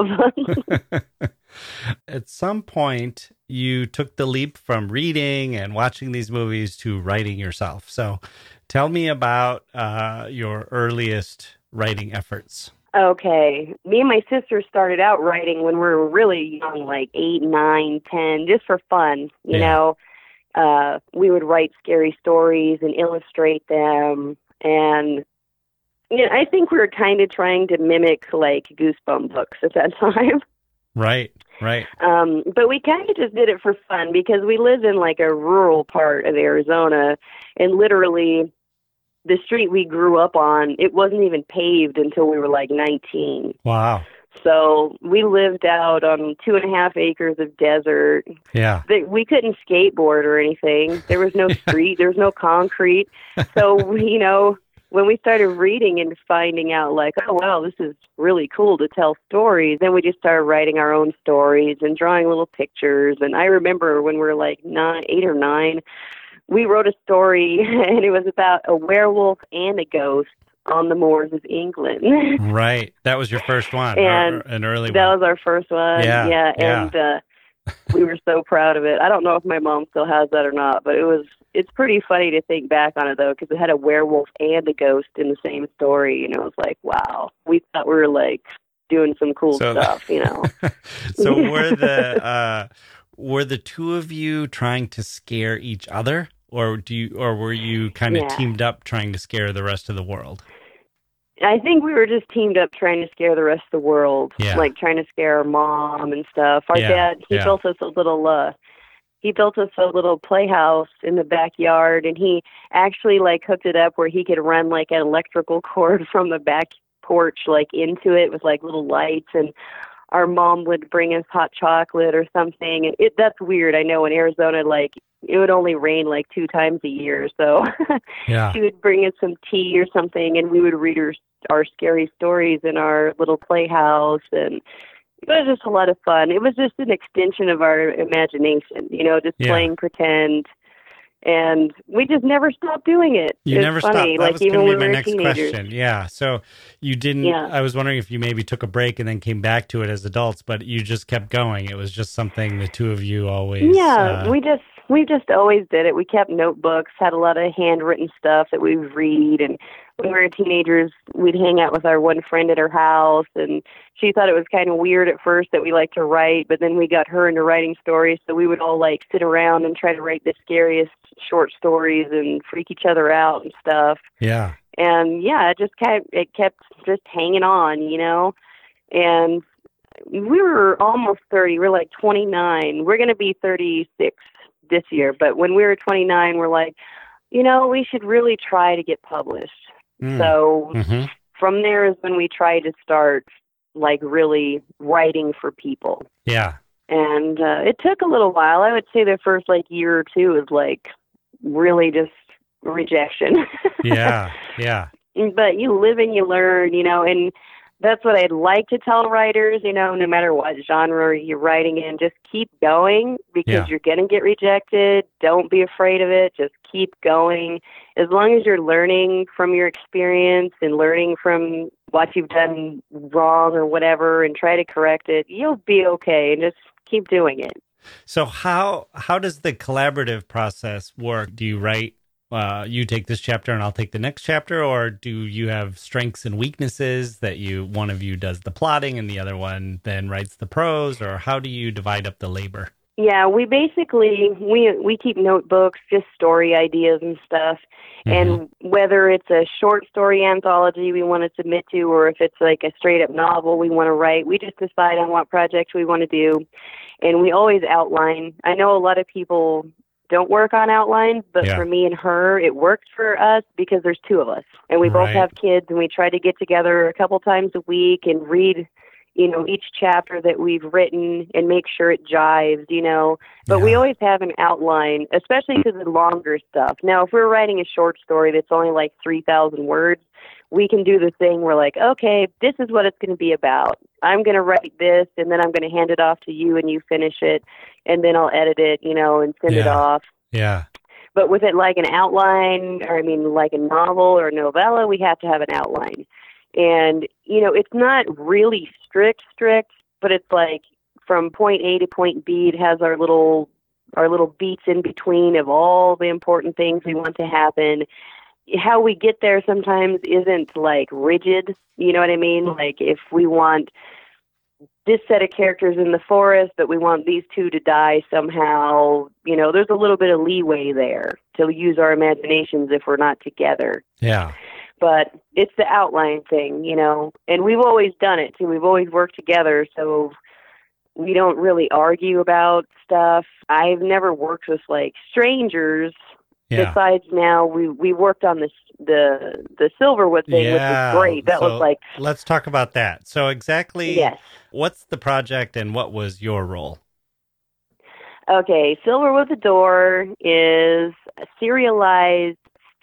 At some point, you took the leap from reading and watching these movies to writing yourself. So tell me about your earliest writing efforts. Okay. Me and my sister started out writing when we were really young, like 8, 9, 10, just for fun. You Yeah. know, we would write scary stories and illustrate them. And yeah, I think we were kind of trying to mimic like Goosebump books at that time. Right, right. But we kind of just did it for fun because we lived in like a rural part of Arizona, and literally the street we grew up on, it wasn't even paved until we were like 19. Wow. So we lived out on 2.5 acres of desert. Yeah. We couldn't skateboard or anything. There was no street. There was no concrete. So, you know, when we started reading and finding out like, oh, wow, this is really cool to tell stories, then we just started writing our own stories and drawing little pictures. And I remember when we were like 8 or 9, we wrote a story, and it was about a werewolf and a ghost on the moors of England. Right. That was your first one, And or an early one. that was our first one. Yeah. And we were so proud of it. I don't know if my mom still has that or not, but it's pretty funny to think back on it, though, because it had a werewolf and a ghost in the same story, and it was like, wow, we thought we were, like, doing some cool stuff, you know. So were the two of you trying to scare each other, or were you kind of teamed up trying to scare the rest of the world? I think we were just teamed up trying to scare the rest of the world, Yeah. like trying to scare our mom and stuff. Our dad, he built us a little playhouse in the backyard, and he actually like hooked it up where he could run like an electrical cord from the back porch like into it with like little lights, and our mom would bring us hot chocolate or something. And that's weird. I know in Arizona, like it would only rain like 2 times a year, so Yeah. she would bring us some tea or something, and we would read our scary stories in our little playhouse, and it was just a lot of fun. It was just an extension of our imagination, you know, just playing pretend. And we just never stopped doing it. You never stopped. That like was even going to when be we my were next teenagers. question. Yeah. So you didn't. Yeah. I was wondering if you maybe took a break and then came back to it as adults, but you just kept going. It was just something the two of you always. Yeah, we just always did it. We kept notebooks, had a lot of handwritten stuff that we would read, and when we were teenagers, we'd hang out with our one friend at her house, and she thought it was kind of weird at first that we liked to write, but then we got her into writing stories, so we would all like sit around and try to write the scariest short stories and freak each other out and stuff. Yeah. And yeah, it kept just hanging on, you know. And we were almost 30. We're like 29. We're going to be 36 this year. But when we were 29, we're like, you know, we should really try to get published. So from there is when we tried to start like really writing for people. Yeah. And it took a little while. I would say the first like year or two was like really just rejection. Yeah. Yeah. But you live and you learn, you know, and that's what I'd like to tell writers, you know, no matter what genre you're writing in, just keep going because you're going to get rejected. Don't be afraid of it. Just keep going. As long as you're learning from your experience and learning from what you've done wrong or whatever and try to correct it, you'll be okay, and just keep doing it. So how does the collaborative process work? Do you write, you take this chapter and I'll take the next chapter, or do you have strengths and weaknesses that one of you does the plotting and the other one then writes the prose, or how do you divide up the labor? Yeah, we basically, we keep notebooks, just story ideas and stuff. And whether it's a short story anthology we want to submit to, or if it's like a straight up novel we want to write, we just decide on what projects we want to do. And we always outline. I know a lot of people don't work on outlines, but for me and her, it works for us because there's 2 of us. And we both have kids, and we try to get together a couple times a week and read, you know, each chapter that we've written and make sure it jives, you know. But we always have an outline, especially because of the longer stuff. Now, if we're writing a short story that's only like 3,000 words, we can do the thing where like, okay, this is what it's going to be about. I'm going to write this, and then I'm going to hand it off to you, and you finish it, and then I'll edit it, you know, and send it off. Yeah. But with it like an outline, or I mean like a novel or a novella, we have to have an outline. And, you know, it's not really strict, but it's like from point A to point B, it has our little beats in between of all the important things we want to happen. how we get there sometimes isn't like rigid. You know what I mean? Like if we want this set of characters in the forest, but we want these two to die somehow, there's a little bit of leeway there to use our imaginations if we're not together. Yeah. But it's the outline thing, and we've always done it too. We've always worked together, so we don't really argue about stuff. I've never worked with like strangers. Yeah. Besides now, we worked on the Silverwood thing, which was great. That was like... Let's talk about that. So exactly, yes. What's the project and what was your role? Okay, Silverwood the Door is a serialized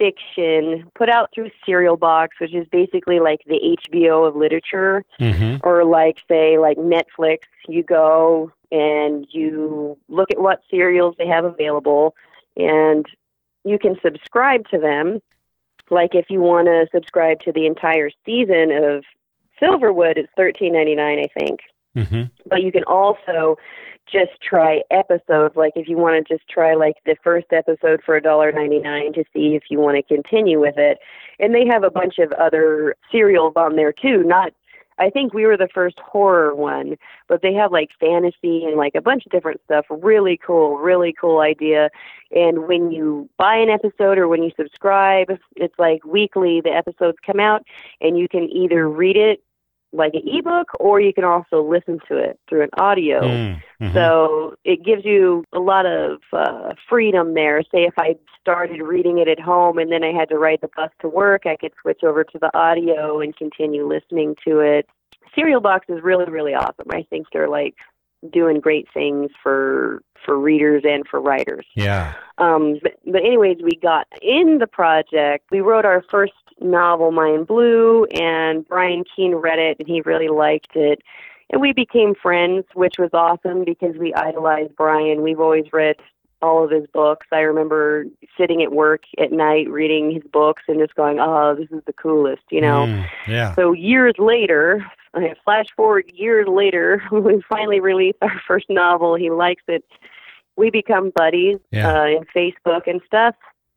fiction put out through Serial Box, which is basically like the HBO of literature, or like, say, like Netflix. You go and you look at what serials they have available, and you can subscribe to them. Like if you want to subscribe to the entire season of Silverwood, it's $13.99, I think. But you can also just try episodes. Like if you want to just try like the first episode for $1.99 to see if you want to continue with it. And they have a bunch of other serials on there too. I think we were the first horror one, but they have like fantasy and like a bunch of different stuff. Really cool idea. And when you buy an episode or when you subscribe, it's like weekly the episodes come out, and you can either read it like an ebook, or you can also listen to it through an audio. So it gives you a lot of freedom there. Say if I started reading it at home and then I had to ride the bus to work, I could switch over to the audio and continue listening to it. Serial Box is really, really awesome. I think they're like doing great things for readers and for writers. Yeah. But anyways, we got in the project. We wrote our first novel, Mayan Blue, and Brian Keene read it, and he really liked it. And we became friends, which was awesome because we idolized Brian. We've always read all of his books. I remember sitting at work at night reading his books and just going, oh, this is the coolest, Yeah. So years later, flash forward years later, we finally released our first novel. He likes it. We become buddies in Facebook and stuff.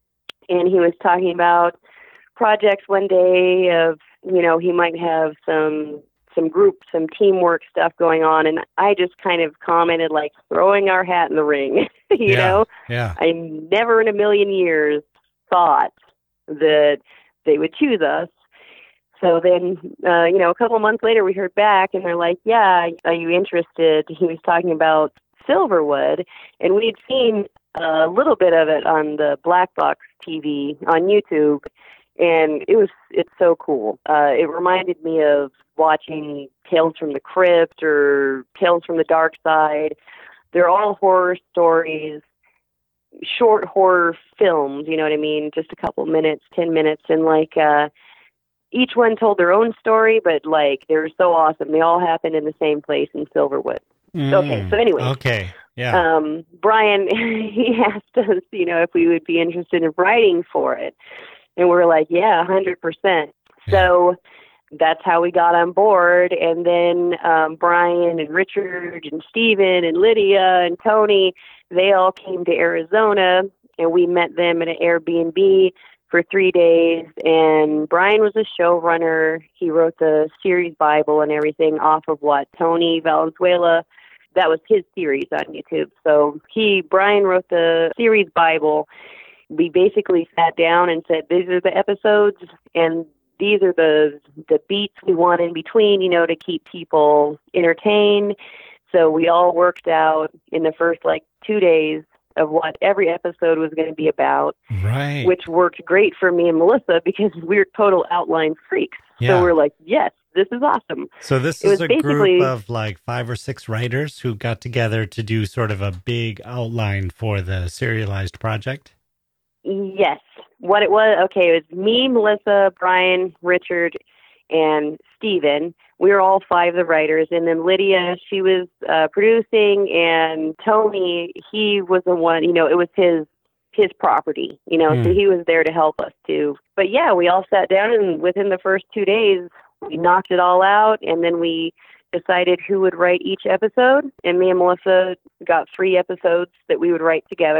And he was talking about projects one day of, he might have some group, some teamwork stuff going on. And I just kind of commented like throwing our hat in the ring, you know? Yeah. I never in a million years thought that they would choose us. So then, a couple of months later, we heard back, and they're like, yeah, are you interested? He was talking about Silverwood, and we had seen a little bit of it on the Black Box TV on YouTube, and it's so cool. It reminded me of watching Tales from the Crypt or Tales from the Dark Side. They're all horror stories, short horror films, you know what I mean? Just a couple minutes, 10 minutes, and like, each one told their own story, but like they were so awesome. They all happened in the same place in Silverwood. Okay, so anyway. Okay, yeah. Brian, he asked us, if we would be interested in writing for it. And we're like, yeah, 100%. Yeah. So that's how we got on board. And then Brian and Richard and Steven and Lydia and Tony, they all came to Arizona, and we met them at an Airbnb for 3 days. And Brian was a showrunner. He wrote the series Bible and everything off of Tony Valenzuela. That was his series on YouTube. So Brian wrote the series Bible. We basically sat down and said, these are the episodes, and these are the beats we want in between, to keep people entertained. So we all worked out in the first 2 days of what every episode was going to be about, right? Which worked great for me and Melissa because we're total outline freaks. Yeah. So we're like, yes, this is awesome. So this is a group of 5 or 6 writers who got together to do sort of a big outline for the serialized project? Yes. What it was, it was me, Melissa, Brian, Richard, and Steven. We were all 5 of the writers. And then Lydia, she was producing, and Tony, he was the one, it was his property, so he was there to help us too. But yeah, we all sat down, and within the first 2 days, we knocked it all out, and then we decided who would write each episode. And me and Melissa got 3 episodes that we would write together.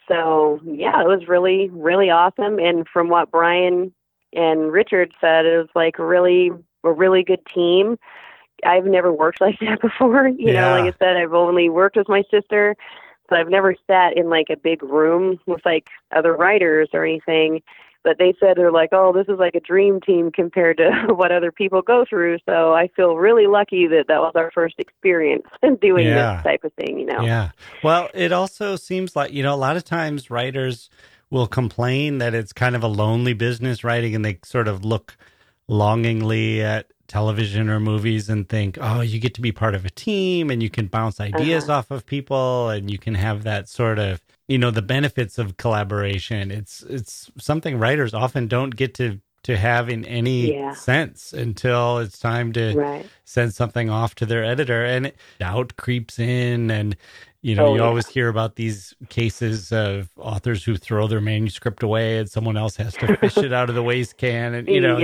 So, yeah, it was really, really awesome. And from what Brian and Richard said, it was like a really good team. I've never worked like that before. You know, like I said, I've only worked with my sister, so I've never sat in like a big room with like other writers or anything. But they said they're like, oh, this is like a dream team compared to what other people go through. So I feel really lucky that was our first experience in doing this type of thing, you know. Yeah. Well, it also seems like, you know, a lot of times writers will complain that it's kind of a lonely business writing, and they sort of look longingly at television or movies and think, oh, you get to be part of a team and you can bounce ideas off of people and you can have that sort of, you know, the benefits of collaboration. It's something writers often don't get to have in any sense until it's time to send something off to their editor, and doubt creeps in. And, you know, you always hear about these cases of authors who throw their manuscript away and someone else has to fish it out of the waste can. And, you know,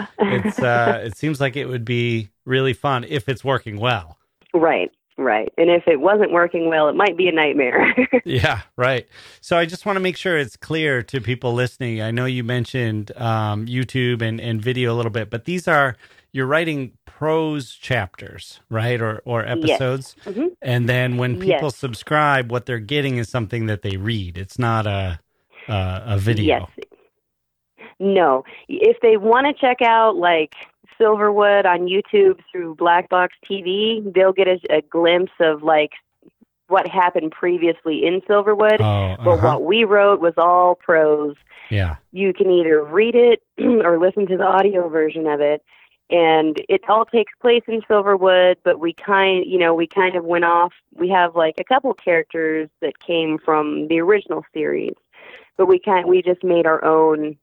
it seems like it would be really fun if it's working well. Right. And if it wasn't working well, it might be a nightmare. Yeah, right. So I just want to make sure it's clear to people listening. I know you mentioned YouTube and video a little bit, but you're writing prose chapters, right? Or episodes. Yes. Mm-hmm. And then when people subscribe, what they're getting is something that they read. It's not a video. Yes. No. If they want to check out like Silverwood on YouTube through Black Box TV, they'll get a glimpse of like what happened previously in Silverwood. But what we wrote was all prose. Yeah. You can either read it or listen to the audio version of it. And it all takes place in Silverwood, but we kind of went off. We have like a couple characters that came from the original series, but we just made our own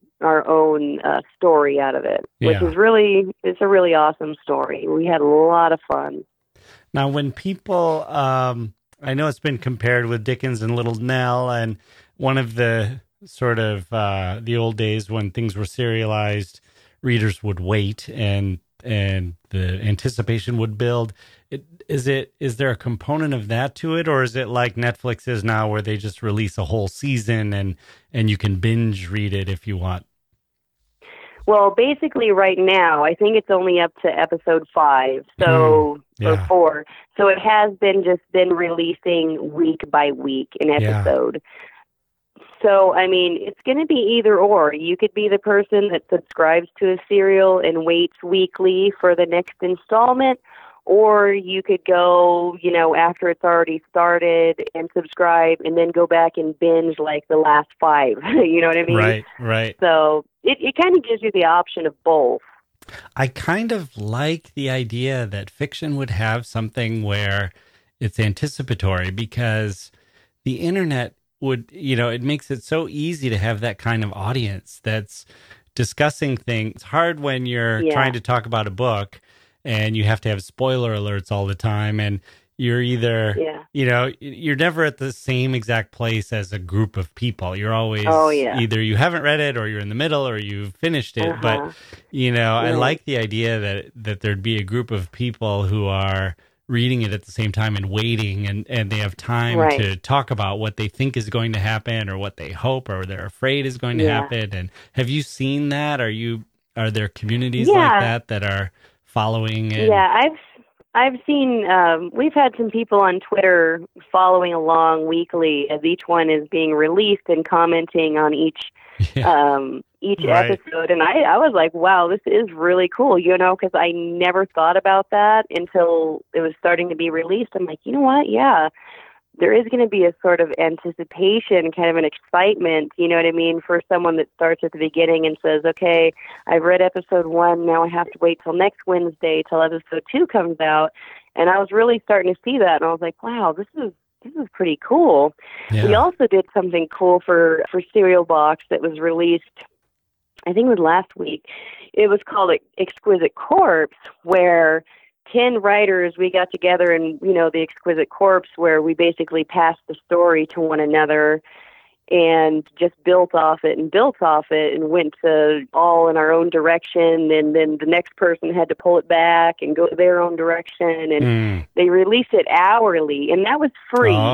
story out of it, which is it's a really awesome story. We had a lot of fun. Now, when people, I know it's been compared with Dickens and Little Nell, and one of the sort of the old days when things were serialized, readers would wait and the anticipation would build. Is there a component of that to it, or is it like Netflix is now, where they just release a whole season and you can binge read it if you want? Well, basically right now, I think it's only up to episode 5, or 4. So it has been releasing week by week an episode. So, I mean, it's going to be either or. You could be the person that subscribes to a serial and waits weekly for the next installment, or you could go, you know, after it's already started and subscribe and then go back and binge like the last 5. You know what I mean? Right. So it kind of gives you the option of both. I kind of like the idea that fiction would have something where it's anticipatory, because the internet would, you know, it makes it so easy to have that kind of audience that's discussing things. It's hard when you're trying to talk about a book and you have to have spoiler alerts all the time, and you're either, you know, you're never at the same exact place as a group of people. You're always either you haven't read it or you're in the middle or you've finished it. But, you know, I like the idea that there'd be a group of people who are reading it at the same time and waiting, and they have time to talk about what they think is going to happen or what they hope or they're afraid is going to happen. And have you seen that? Are there communities like that are following it? Yeah, I've seen, we've had some people on Twitter following along weekly as each one is being released and commenting on each episode. And I was like, wow, this is really cool, you know, because I never thought about that until it was starting to be released. I'm like, you know what? Yeah, there is going to be a sort of anticipation, kind of an excitement, you know what I mean, for someone that starts at the beginning and says, okay, I've read episode 1, now I have to wait till next Wednesday till episode 2 comes out. And I was really starting to see that, and I was like, wow, this is pretty cool. Yeah. We also did something cool for Serial Box that was released, I think it was last week. It was called Exquisite Corpse, where 10 writers, we got together in, you know, the Exquisite Corpse, where we basically passed the story to one another and just built off it and went to all in our own direction. And then the next person had to pull it back and go their own direction. And they released it hourly, and that was free. Oh,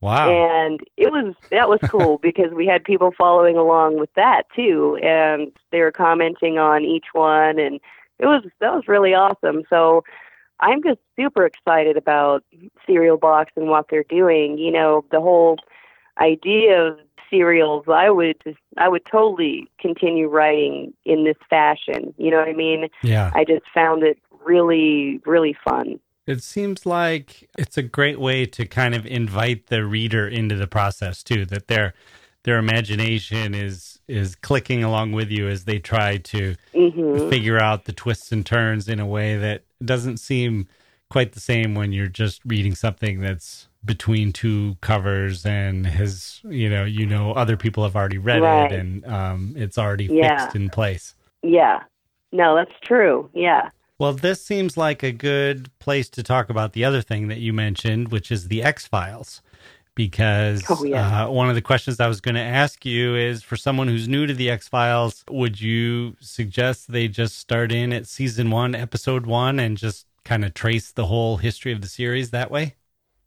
Wow. And that was cool because we had people following along with that too, and they were commenting on each one, and that was really awesome. So I'm just super excited about Serial Box and what they're doing. You know, the whole idea of serials, I would totally continue writing in this fashion. You know what I mean? Yeah. I just found it really, really fun. It seems like it's a great way to kind of invite the reader into the process too, that their imagination is clicking along with you as they try to figure out the twists and turns in a way that doesn't seem quite the same when you're just reading something that's between two covers and has, other people have already read it and it's already fixed in place. Yeah. No, that's true. Yeah. Well, this seems like a good place to talk about the other thing that you mentioned, which is the X-Files, because one of the questions I was going to ask you is, for someone who's new to the X-Files, would you suggest they just start in at season 1, episode 1, and just kind of trace the whole history of the series that way?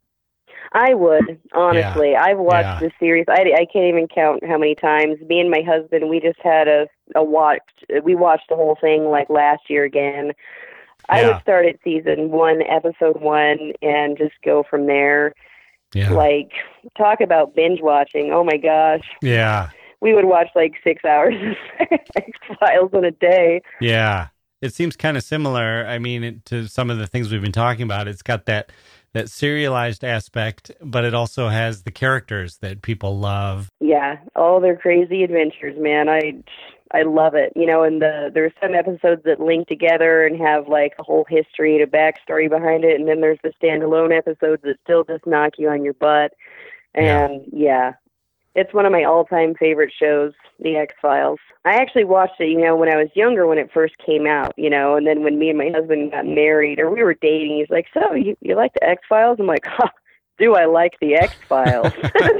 I would, honestly. Yeah. I've watched the series. I can't even count how many times. Me and my husband, we just had we watched the whole thing like last year again. I would start at season 1, episode 1, and just go from there. Yeah. Like, talk about binge watching. Oh my gosh. Yeah. We would watch like 6 hours of X-Files in a day. Yeah. It seems kind of similar, I mean, to some of the things we've been talking about. It's got that serialized aspect, but it also has the characters that people love. Yeah, all their crazy adventures, man. I love it. You know, and there's some episodes that link together and have like a whole history and a backstory behind it, and then there's the standalone episodes that still just knock you on your butt. And it's one of my all-time favorite shows, The X-Files. I actually watched it, when I was younger, when it first came out, and then when me and my husband got married, or we were dating, he's like, so, you like The X-Files? I'm like, do I like The X-Files?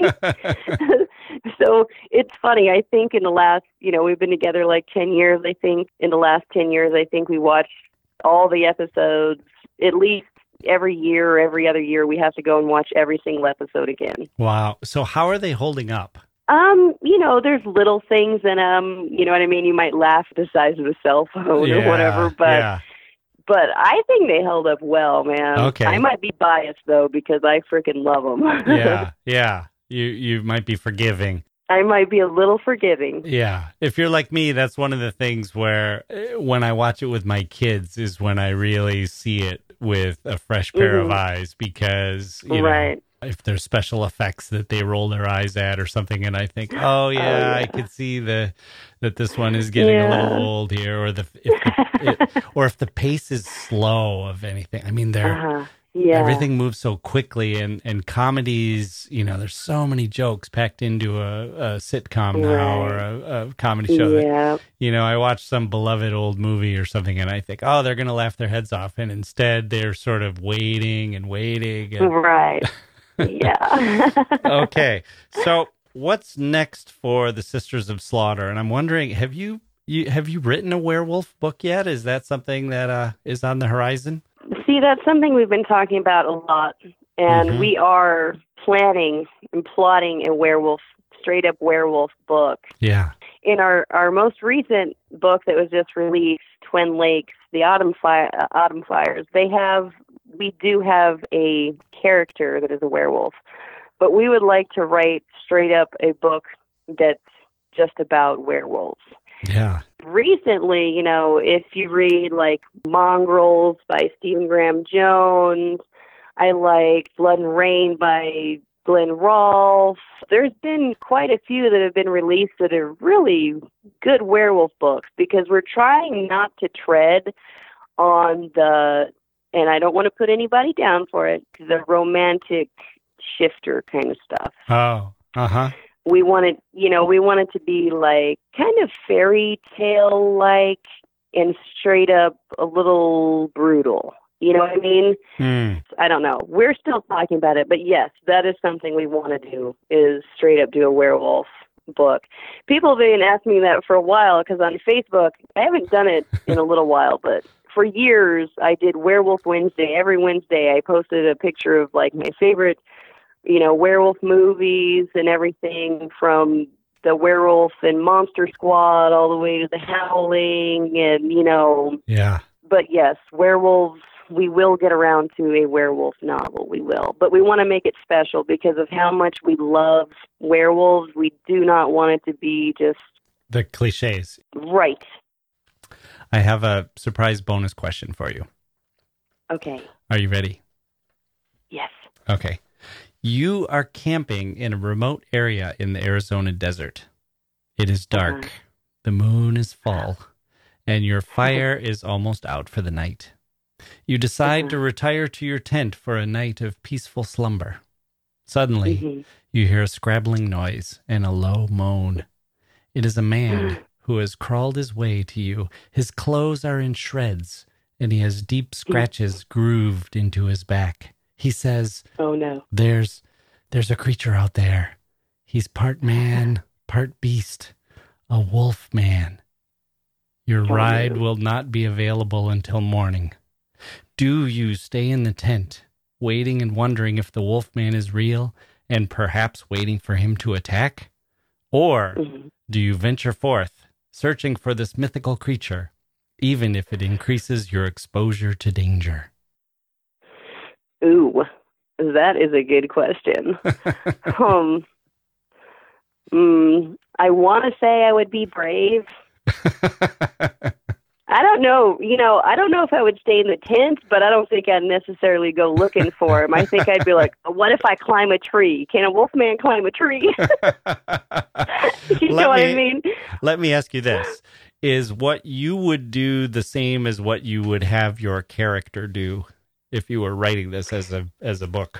So it's funny. I think in the last, we've been together like 10 years. I think in the last 10 years, I think we watched all the episodes at least every year or every other year. We have to go and watch every single episode again. Wow. So how are they holding up? There's little things in them, you know what I mean? You might laugh at the size of a cell phone or whatever, but I think they held up well, man. Okay. I might be biased though, because I freaking love them. Yeah. You might be forgiving. I might be a little forgiving. Yeah. If you're like me, that's one of the things where when I watch it with my kids is when I really see it with a fresh pair of eyes, because, know, if there's special effects that they roll their eyes at or something, and I think, I could see that this one is getting a little old here, or if the pace is slow of anything. I mean, everything moves so quickly, and comedies, there's so many jokes packed into a sitcom now, or a comedy show that, I watch some beloved old movie or something and I think, they're going to laugh their heads off. And instead they're sort of waiting and waiting. Right. Yeah. Okay. So what's next for the Sisters of Slaughter? And I'm wondering, have you written a werewolf book yet? Is that something that is on the horizon? See, that's something we've been talking about a lot, and we are planning and plotting a straight up werewolf book. Yeah. In our most recent book that was just released, Twin Lakes, the Autumn Fires, we do have a character that is a werewolf, but we would like to write straight up a book that's just about werewolves. Yeah. Recently, if you read like Mongrels by Stephen Graham Jones, I like Blood and Rain by Glenn Rolfe. There's been quite a few that have been released that are really good werewolf books, because we're trying not to tread on and I don't want to put anybody down for it, the romantic shifter kind of stuff. Oh, uh-huh. We want it to be like kind of fairy tale like, and straight up a little brutal. You know what I mean? I don't know. We're still talking about it, but yes, that is something we want to do, is straight up do a werewolf book. People have been asking me that for a while, because on Facebook, I haven't done it in a little while, but for years I did Werewolf Wednesday. Every Wednesday I posted a picture of like my favorite werewolf movies and everything from the Werewolf and Monster Squad all the way to The Howling and, Yeah. But yes, werewolves, we will get around to a werewolf novel. We will. But we want to make it special because of how much we love werewolves. We do not want it to be just... the cliches. Right. I have a surprise bonus question for you. Okay. Are you ready? Yes. Okay. You are camping in a remote area in the Arizona desert. It is dark. The moon is full, and your fire is almost out for the night. You decide to retire to your tent for a night of peaceful slumber. Suddenly, you hear a scrabbling noise and a low moan. It is a man who has crawled his way to you. His clothes are in shreds, and he has deep scratches grooved into his back. He says, "Oh no. There's a creature out there. He's part man, part beast, a wolf man. Your ride will not be available until morning. Do you stay in the tent, waiting and wondering if the wolf man is real and perhaps waiting for him to attack? Or do you venture forth, searching for this mythical creature, even if it increases your exposure to danger?" Ooh, that is a good question. I want to say I would be brave. I don't know. I don't know if I would stay in the tent, but I don't think I'd necessarily go looking for him. I think I'd be like, what if I climb a tree? Can a wolf man climb a tree? You know what I mean? Let me ask you this. Is what you would do the same as what you would have your character do if you were writing this as a book?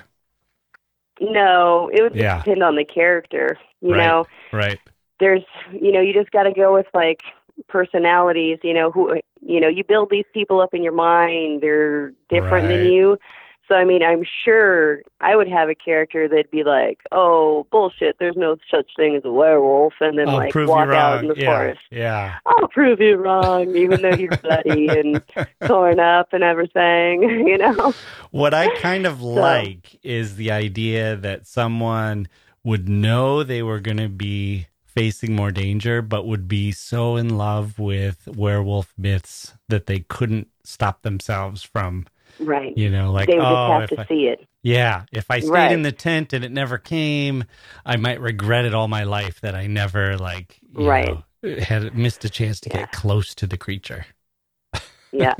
No, it would depend on the character. You know, right. There's, you just got to go with like personalities. Who, you build these people up in your mind. They're different than you. So, I mean, I'm sure I would have a character that'd be like, oh, bullshit, there's no such thing as a werewolf, and then, walk out in the forest. Yeah. I'll prove you wrong, even though you're bloody and torn up and everything, What I kind of like is the idea that someone would know they were going to be facing more danger, but would be so in love with werewolf myths that they couldn't stop themselves from... Right. They would just have to see it. Yeah. If I stayed in the tent and it never came, I might regret it all my life that I never, had missed a chance to get close to the creature. Yeah.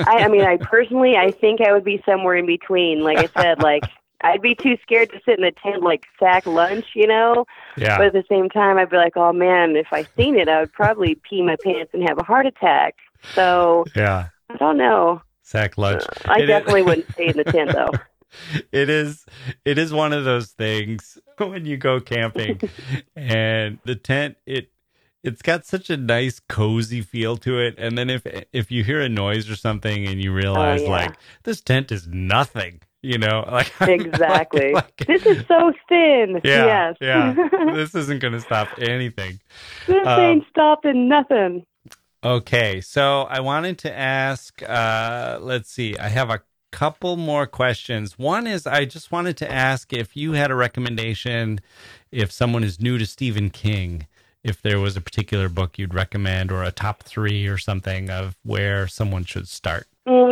I think I would be somewhere in between. Like I said, I'd be too scared to sit in the tent, sack lunch, Yeah. But at the same time, I'd be like, oh, man, if I seen it, I would probably pee my pants and have a heart attack. So, I don't know. Sack lunch. I definitely wouldn't stay in the tent, though. It is one of those things when you go camping and the tent, it's got such a nice cozy feel to it. And then if you hear a noise or something and you realize this tent is nothing, exactly. This is so thin. Yeah, yes. Yeah. This isn't going to stop anything. This ain't stopping nothing. Okay, so I wanted to ask, let's see, I have a couple more questions. One is I just wanted to ask if you had a recommendation, if someone is new to Stephen King, if there was a particular book you'd recommend or a top 3 or something of where someone should start.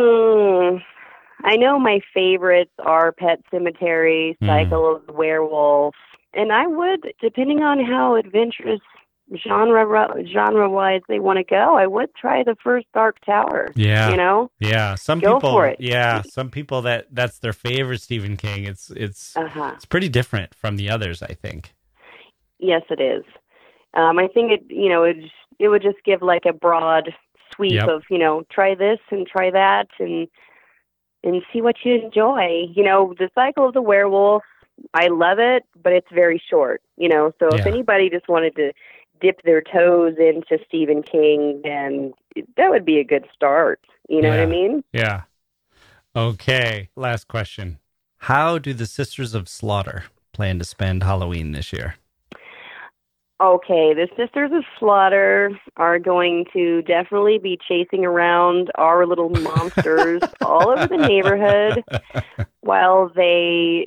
I know my favorites are Pet Sematary, Cycle of the Werewolf, and I would, depending on how adventurous genre-wise they want to go, I would try the first Dark Tower. Yeah. Yeah. Some go people, for it. Yeah. Some people that's their favorite Stephen King. It's pretty different from the others, I think. Yes, it is. I think it would just give a broad sweep of, try this and try that and see what you enjoy. The Cycle of the Werewolf, I love it, but it's very short, so if anybody just wanted to dip their toes into Stephen King, then that would be a good start. You know what I mean? Yeah. Okay. Last question. How do the Sisters of Slaughter plan to spend Halloween this year? Okay, the Sisters of Slaughter are going to definitely be chasing around our little monsters all over the neighborhood while they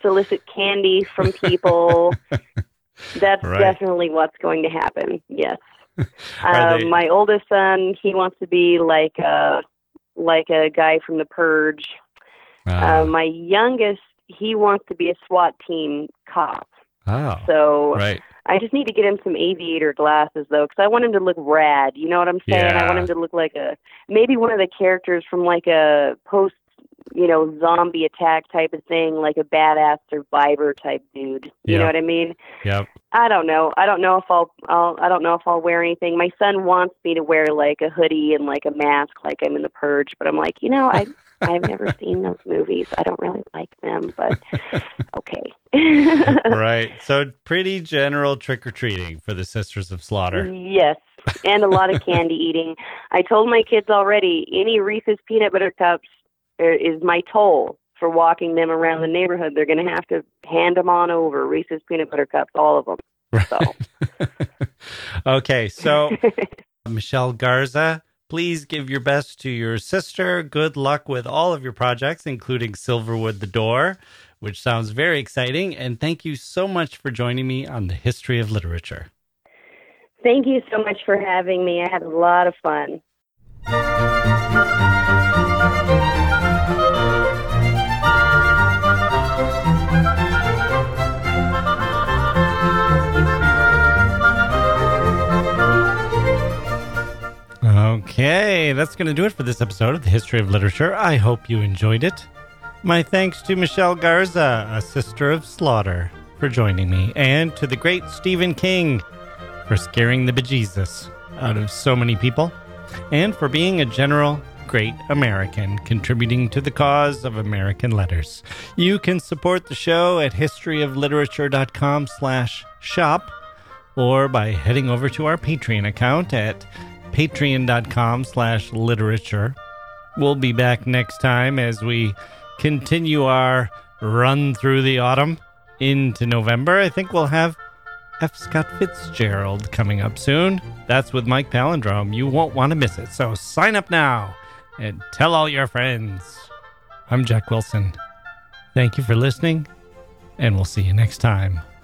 solicit candy from people. That's Right. definitely what's going to happen. Yes. Are they- My oldest son, he wants to be like a guy from The Purge. My youngest, he wants to be a SWAT team cop. Oh, So right. I just need to get him some aviator glasses, though, because I want him to look rad. You know what I'm saying? Yeah. I want him to look like maybe one of the characters from like a zombie attack type of thing, like a badass survivor type dude. You Yeah. know what I mean? Yep. I don't know. I don't know if I'll wear anything. My son wants me to wear like a hoodie and like a mask, like I'm in The Purge. But I'm like, I've never seen those movies. I don't really like them, but okay. Right. So pretty general trick-or-treating for the Sisters of Slaughter. Yes, and a lot of candy eating. I told my kids already, any Reese's peanut butter cups is my toll for walking them around the neighborhood. They're going to have to hand them on over, Reese's peanut butter cups, all of them. So. Okay, so Michelle Garza, please give your best to your sister. Good luck with all of your projects, including Silverwood the Door, which sounds very exciting. And thank you so much for joining me on the History of Literature. Thank you so much for having me. I had a lot of fun. Okay, that's going to do it for this episode of the History of Literature. I hope you enjoyed it. My thanks to Michelle Garza, a Sister of Slaughter, for joining me, and to the great Stephen King for scaring the bejesus out of so many people, and for being a general great American, contributing to the cause of American letters. You can support the show at historyofliterature.com/shop, or by heading over to our Patreon account at patreon.com/literature. We'll be back next time as we continue our run through the autumn into November. I think we'll have F. Scott Fitzgerald coming up soon. That's with Mike Palindrome. You won't want to miss it. So sign up now and tell all your friends. I'm Jack Wilson. Thank you for listening, and we'll see you next time.